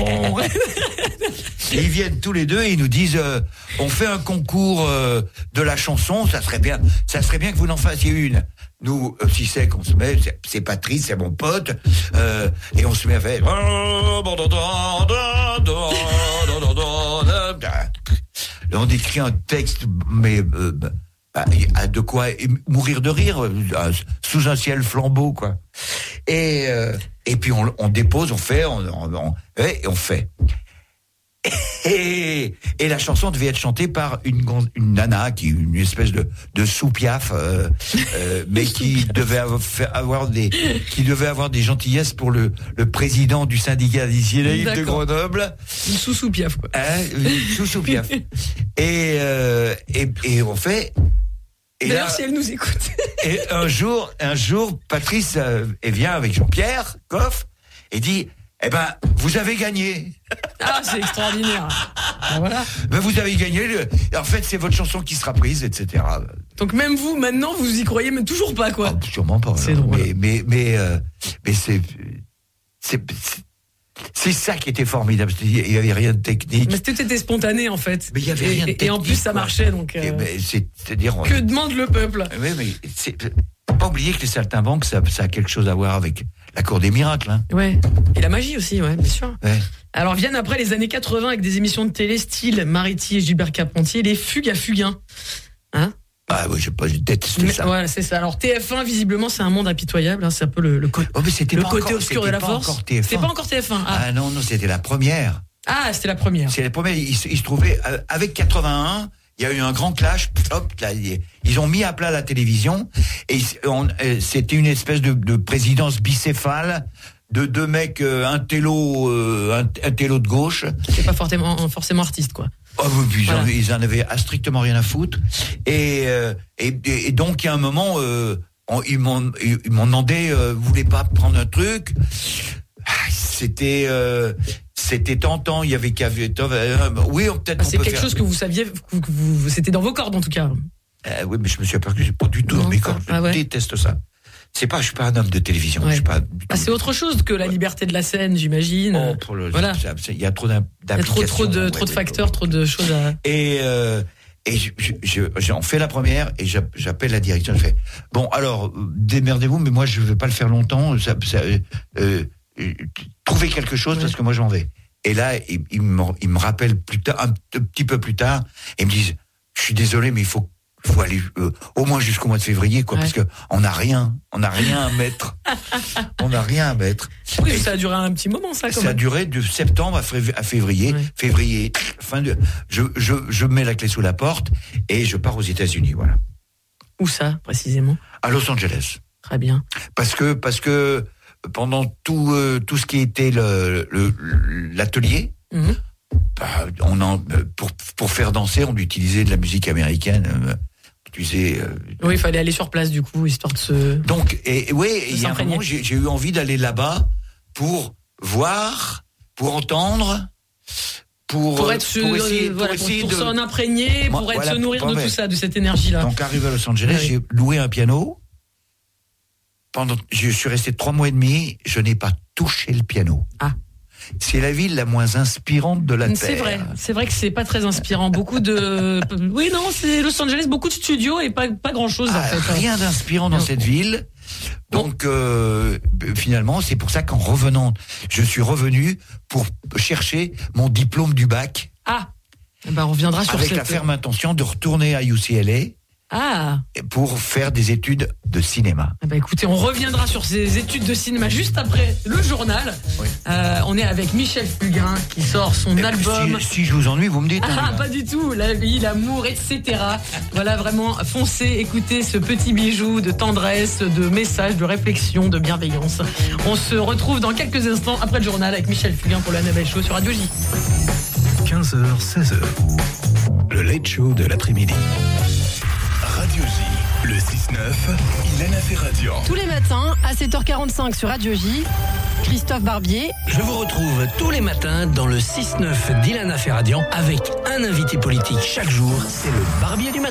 Ils viennent tous les deux et ils nous disent on fait un concours de la chanson, ça serait bien que vous en fassiez une. Nous, si c'est qu'on se met, c'est Patrice, c'est mon pote, et on se met à faire. Là, on écrit un texte, mais de quoi mourir de rire, sous un ciel flambeau, quoi. Et puis on dépose, on fait, et on fait. Et la chanson devait être chantée par une nana une espèce de sous-piaf, mais qui devait avoir des gentillesses pour le président du syndicat des de Grenoble. Une sous-piaf, quoi. Une sous-piaf. Et on fait. Et d'ailleurs, là, si elle nous écoute. Et un jour, Patrice vient avec Jean-Pierre Coff et dit. Eh ben, vous avez gagné. Ah, c'est extraordinaire. Ben voilà. Ben vous avez gagné. En fait, c'est votre chanson qui sera prise, etc. Donc même vous, maintenant, vous y croyez, mais toujours pas, quoi. Oh, sûrement pas. C'est drôle. Mais c'est ça qui était formidable. Il y avait rien de technique. Mais tout était spontané, en fait. Mais il y avait rien de technique. Et en plus, ça marchait, donc. C'est-à-dire. Que demande le peuple ? Oui, mais faut pas oublier que les saltimbanques, ça a quelque chose à voir avec la cour des miracles. Hein. Ouais. Et la magie aussi, ouais, bien sûr. Ouais. Alors viennent après les années 80 avec des émissions de télé style Mariti et Gilbert Carpentier, les fugues à Fugain. Hein ? Ah oui, je déteste ça. Voilà, c'est ça. Alors TF1, visiblement, c'est un monde impitoyable. Hein, c'est un peu le côté obscur de la force. C'était pas encore TF1. Ah non, c'était la première. Ah, c'était la première. C'est la première. Il se trouvait avec 81. Il y a eu un grand clash. Hop, là, ils ont mis à plat la télévision et c'était une espèce de présidence bicéphale de deux mecs, un télo de gauche. C'est pas forcément artiste, quoi. Oh, puis voilà. Ils en avaient strictement rien à foutre. Et donc, il y a un moment, ils m'ont demandé, vous voulez pas prendre un truc? C'était tentant. Il y avait oui, peut-être. C'est quelque chose que vous saviez, c'était dans vos cordes en tout cas. Oui, mais je me suis aperçu, c'est pas du tout dans mes cordes. Je déteste ça. Je suis pas un homme de télévision. Ouais. Je suis pas. C'est autre chose que la liberté de la scène, j'imagine. Voilà. Il y a trop d'applications. Il y a trop de facteurs, trop de choses à. Et j'en fais la première et j'appelle la direction. Je fais bon, alors démerdez-vous, mais moi je vais pas le faire longtemps. Trouvez quelque chose parce que moi j'en vais. Et là, ils me rappellent un petit peu plus tard et me disent, je suis désolé, mais il faut aller au moins jusqu'au mois de février, quoi, parce que on n'a rien à mettre. On n'a rien à mettre. Oui, ça a duré un petit moment, ça. Ça a duré de septembre à février. Ouais. Février, je mets la clé sous la porte et je pars aux États-Unis, voilà. Où ça, précisément ? À Los Angeles. Très bien. Parce que pendant tout ce qui était l'atelier. Pour faire danser, on utilisait de la musique américaine. Oui, il fallait aller sur place du coup, histoire de se. Donc, il y a un moment, j'ai eu envie d'aller là-bas pour voir, pour entendre, pour essayer s'en imprégner, pour se nourrir de tout ça, de cette énergie-là. Donc, arrivé à Los Angeles, j'ai loué un piano. Je suis resté 3 mois et demi, je n'ai pas touché le piano. Ah. C'est la ville la moins inspirante de la Terre. C'est vrai que c'est pas très inspirant. Beaucoup de, oui, non, c'est Los Angeles, beaucoup de studios et pas grand chose en fait. Rien d'inspirant dans cette ville. Donc finalement, c'est pour ça qu'en revenant, je suis revenu pour chercher mon diplôme du bac. Ah, on reviendra sur avec la ferme intention de retourner à UCLA. Pour faire des études de cinéma. Écoutez, on reviendra sur ces études de cinéma juste après le journal. Oui. On est avec Michel Fugain qui sort son album. Si je vous ennuie, vous me dites. Pas du tout. La vie, l'amour, etc. Voilà, vraiment, foncez, écoutez ce petit bijou de tendresse, de message, de réflexion, de bienveillance. On se retrouve dans quelques instants après le journal avec Michel Fugain pour le Annabelle Show sur Radio J. 15h, 16h. Le Late Show de l'après-midi. Radio J, le 6-9, Ilana Ferradian. Tous les matins à 7h45 sur Radio J, Christophe Barbier. Je vous retrouve tous les matins dans le 6-9 d'Ilana Ferradian avec un invité politique chaque jour. C'est le Barbier du matin.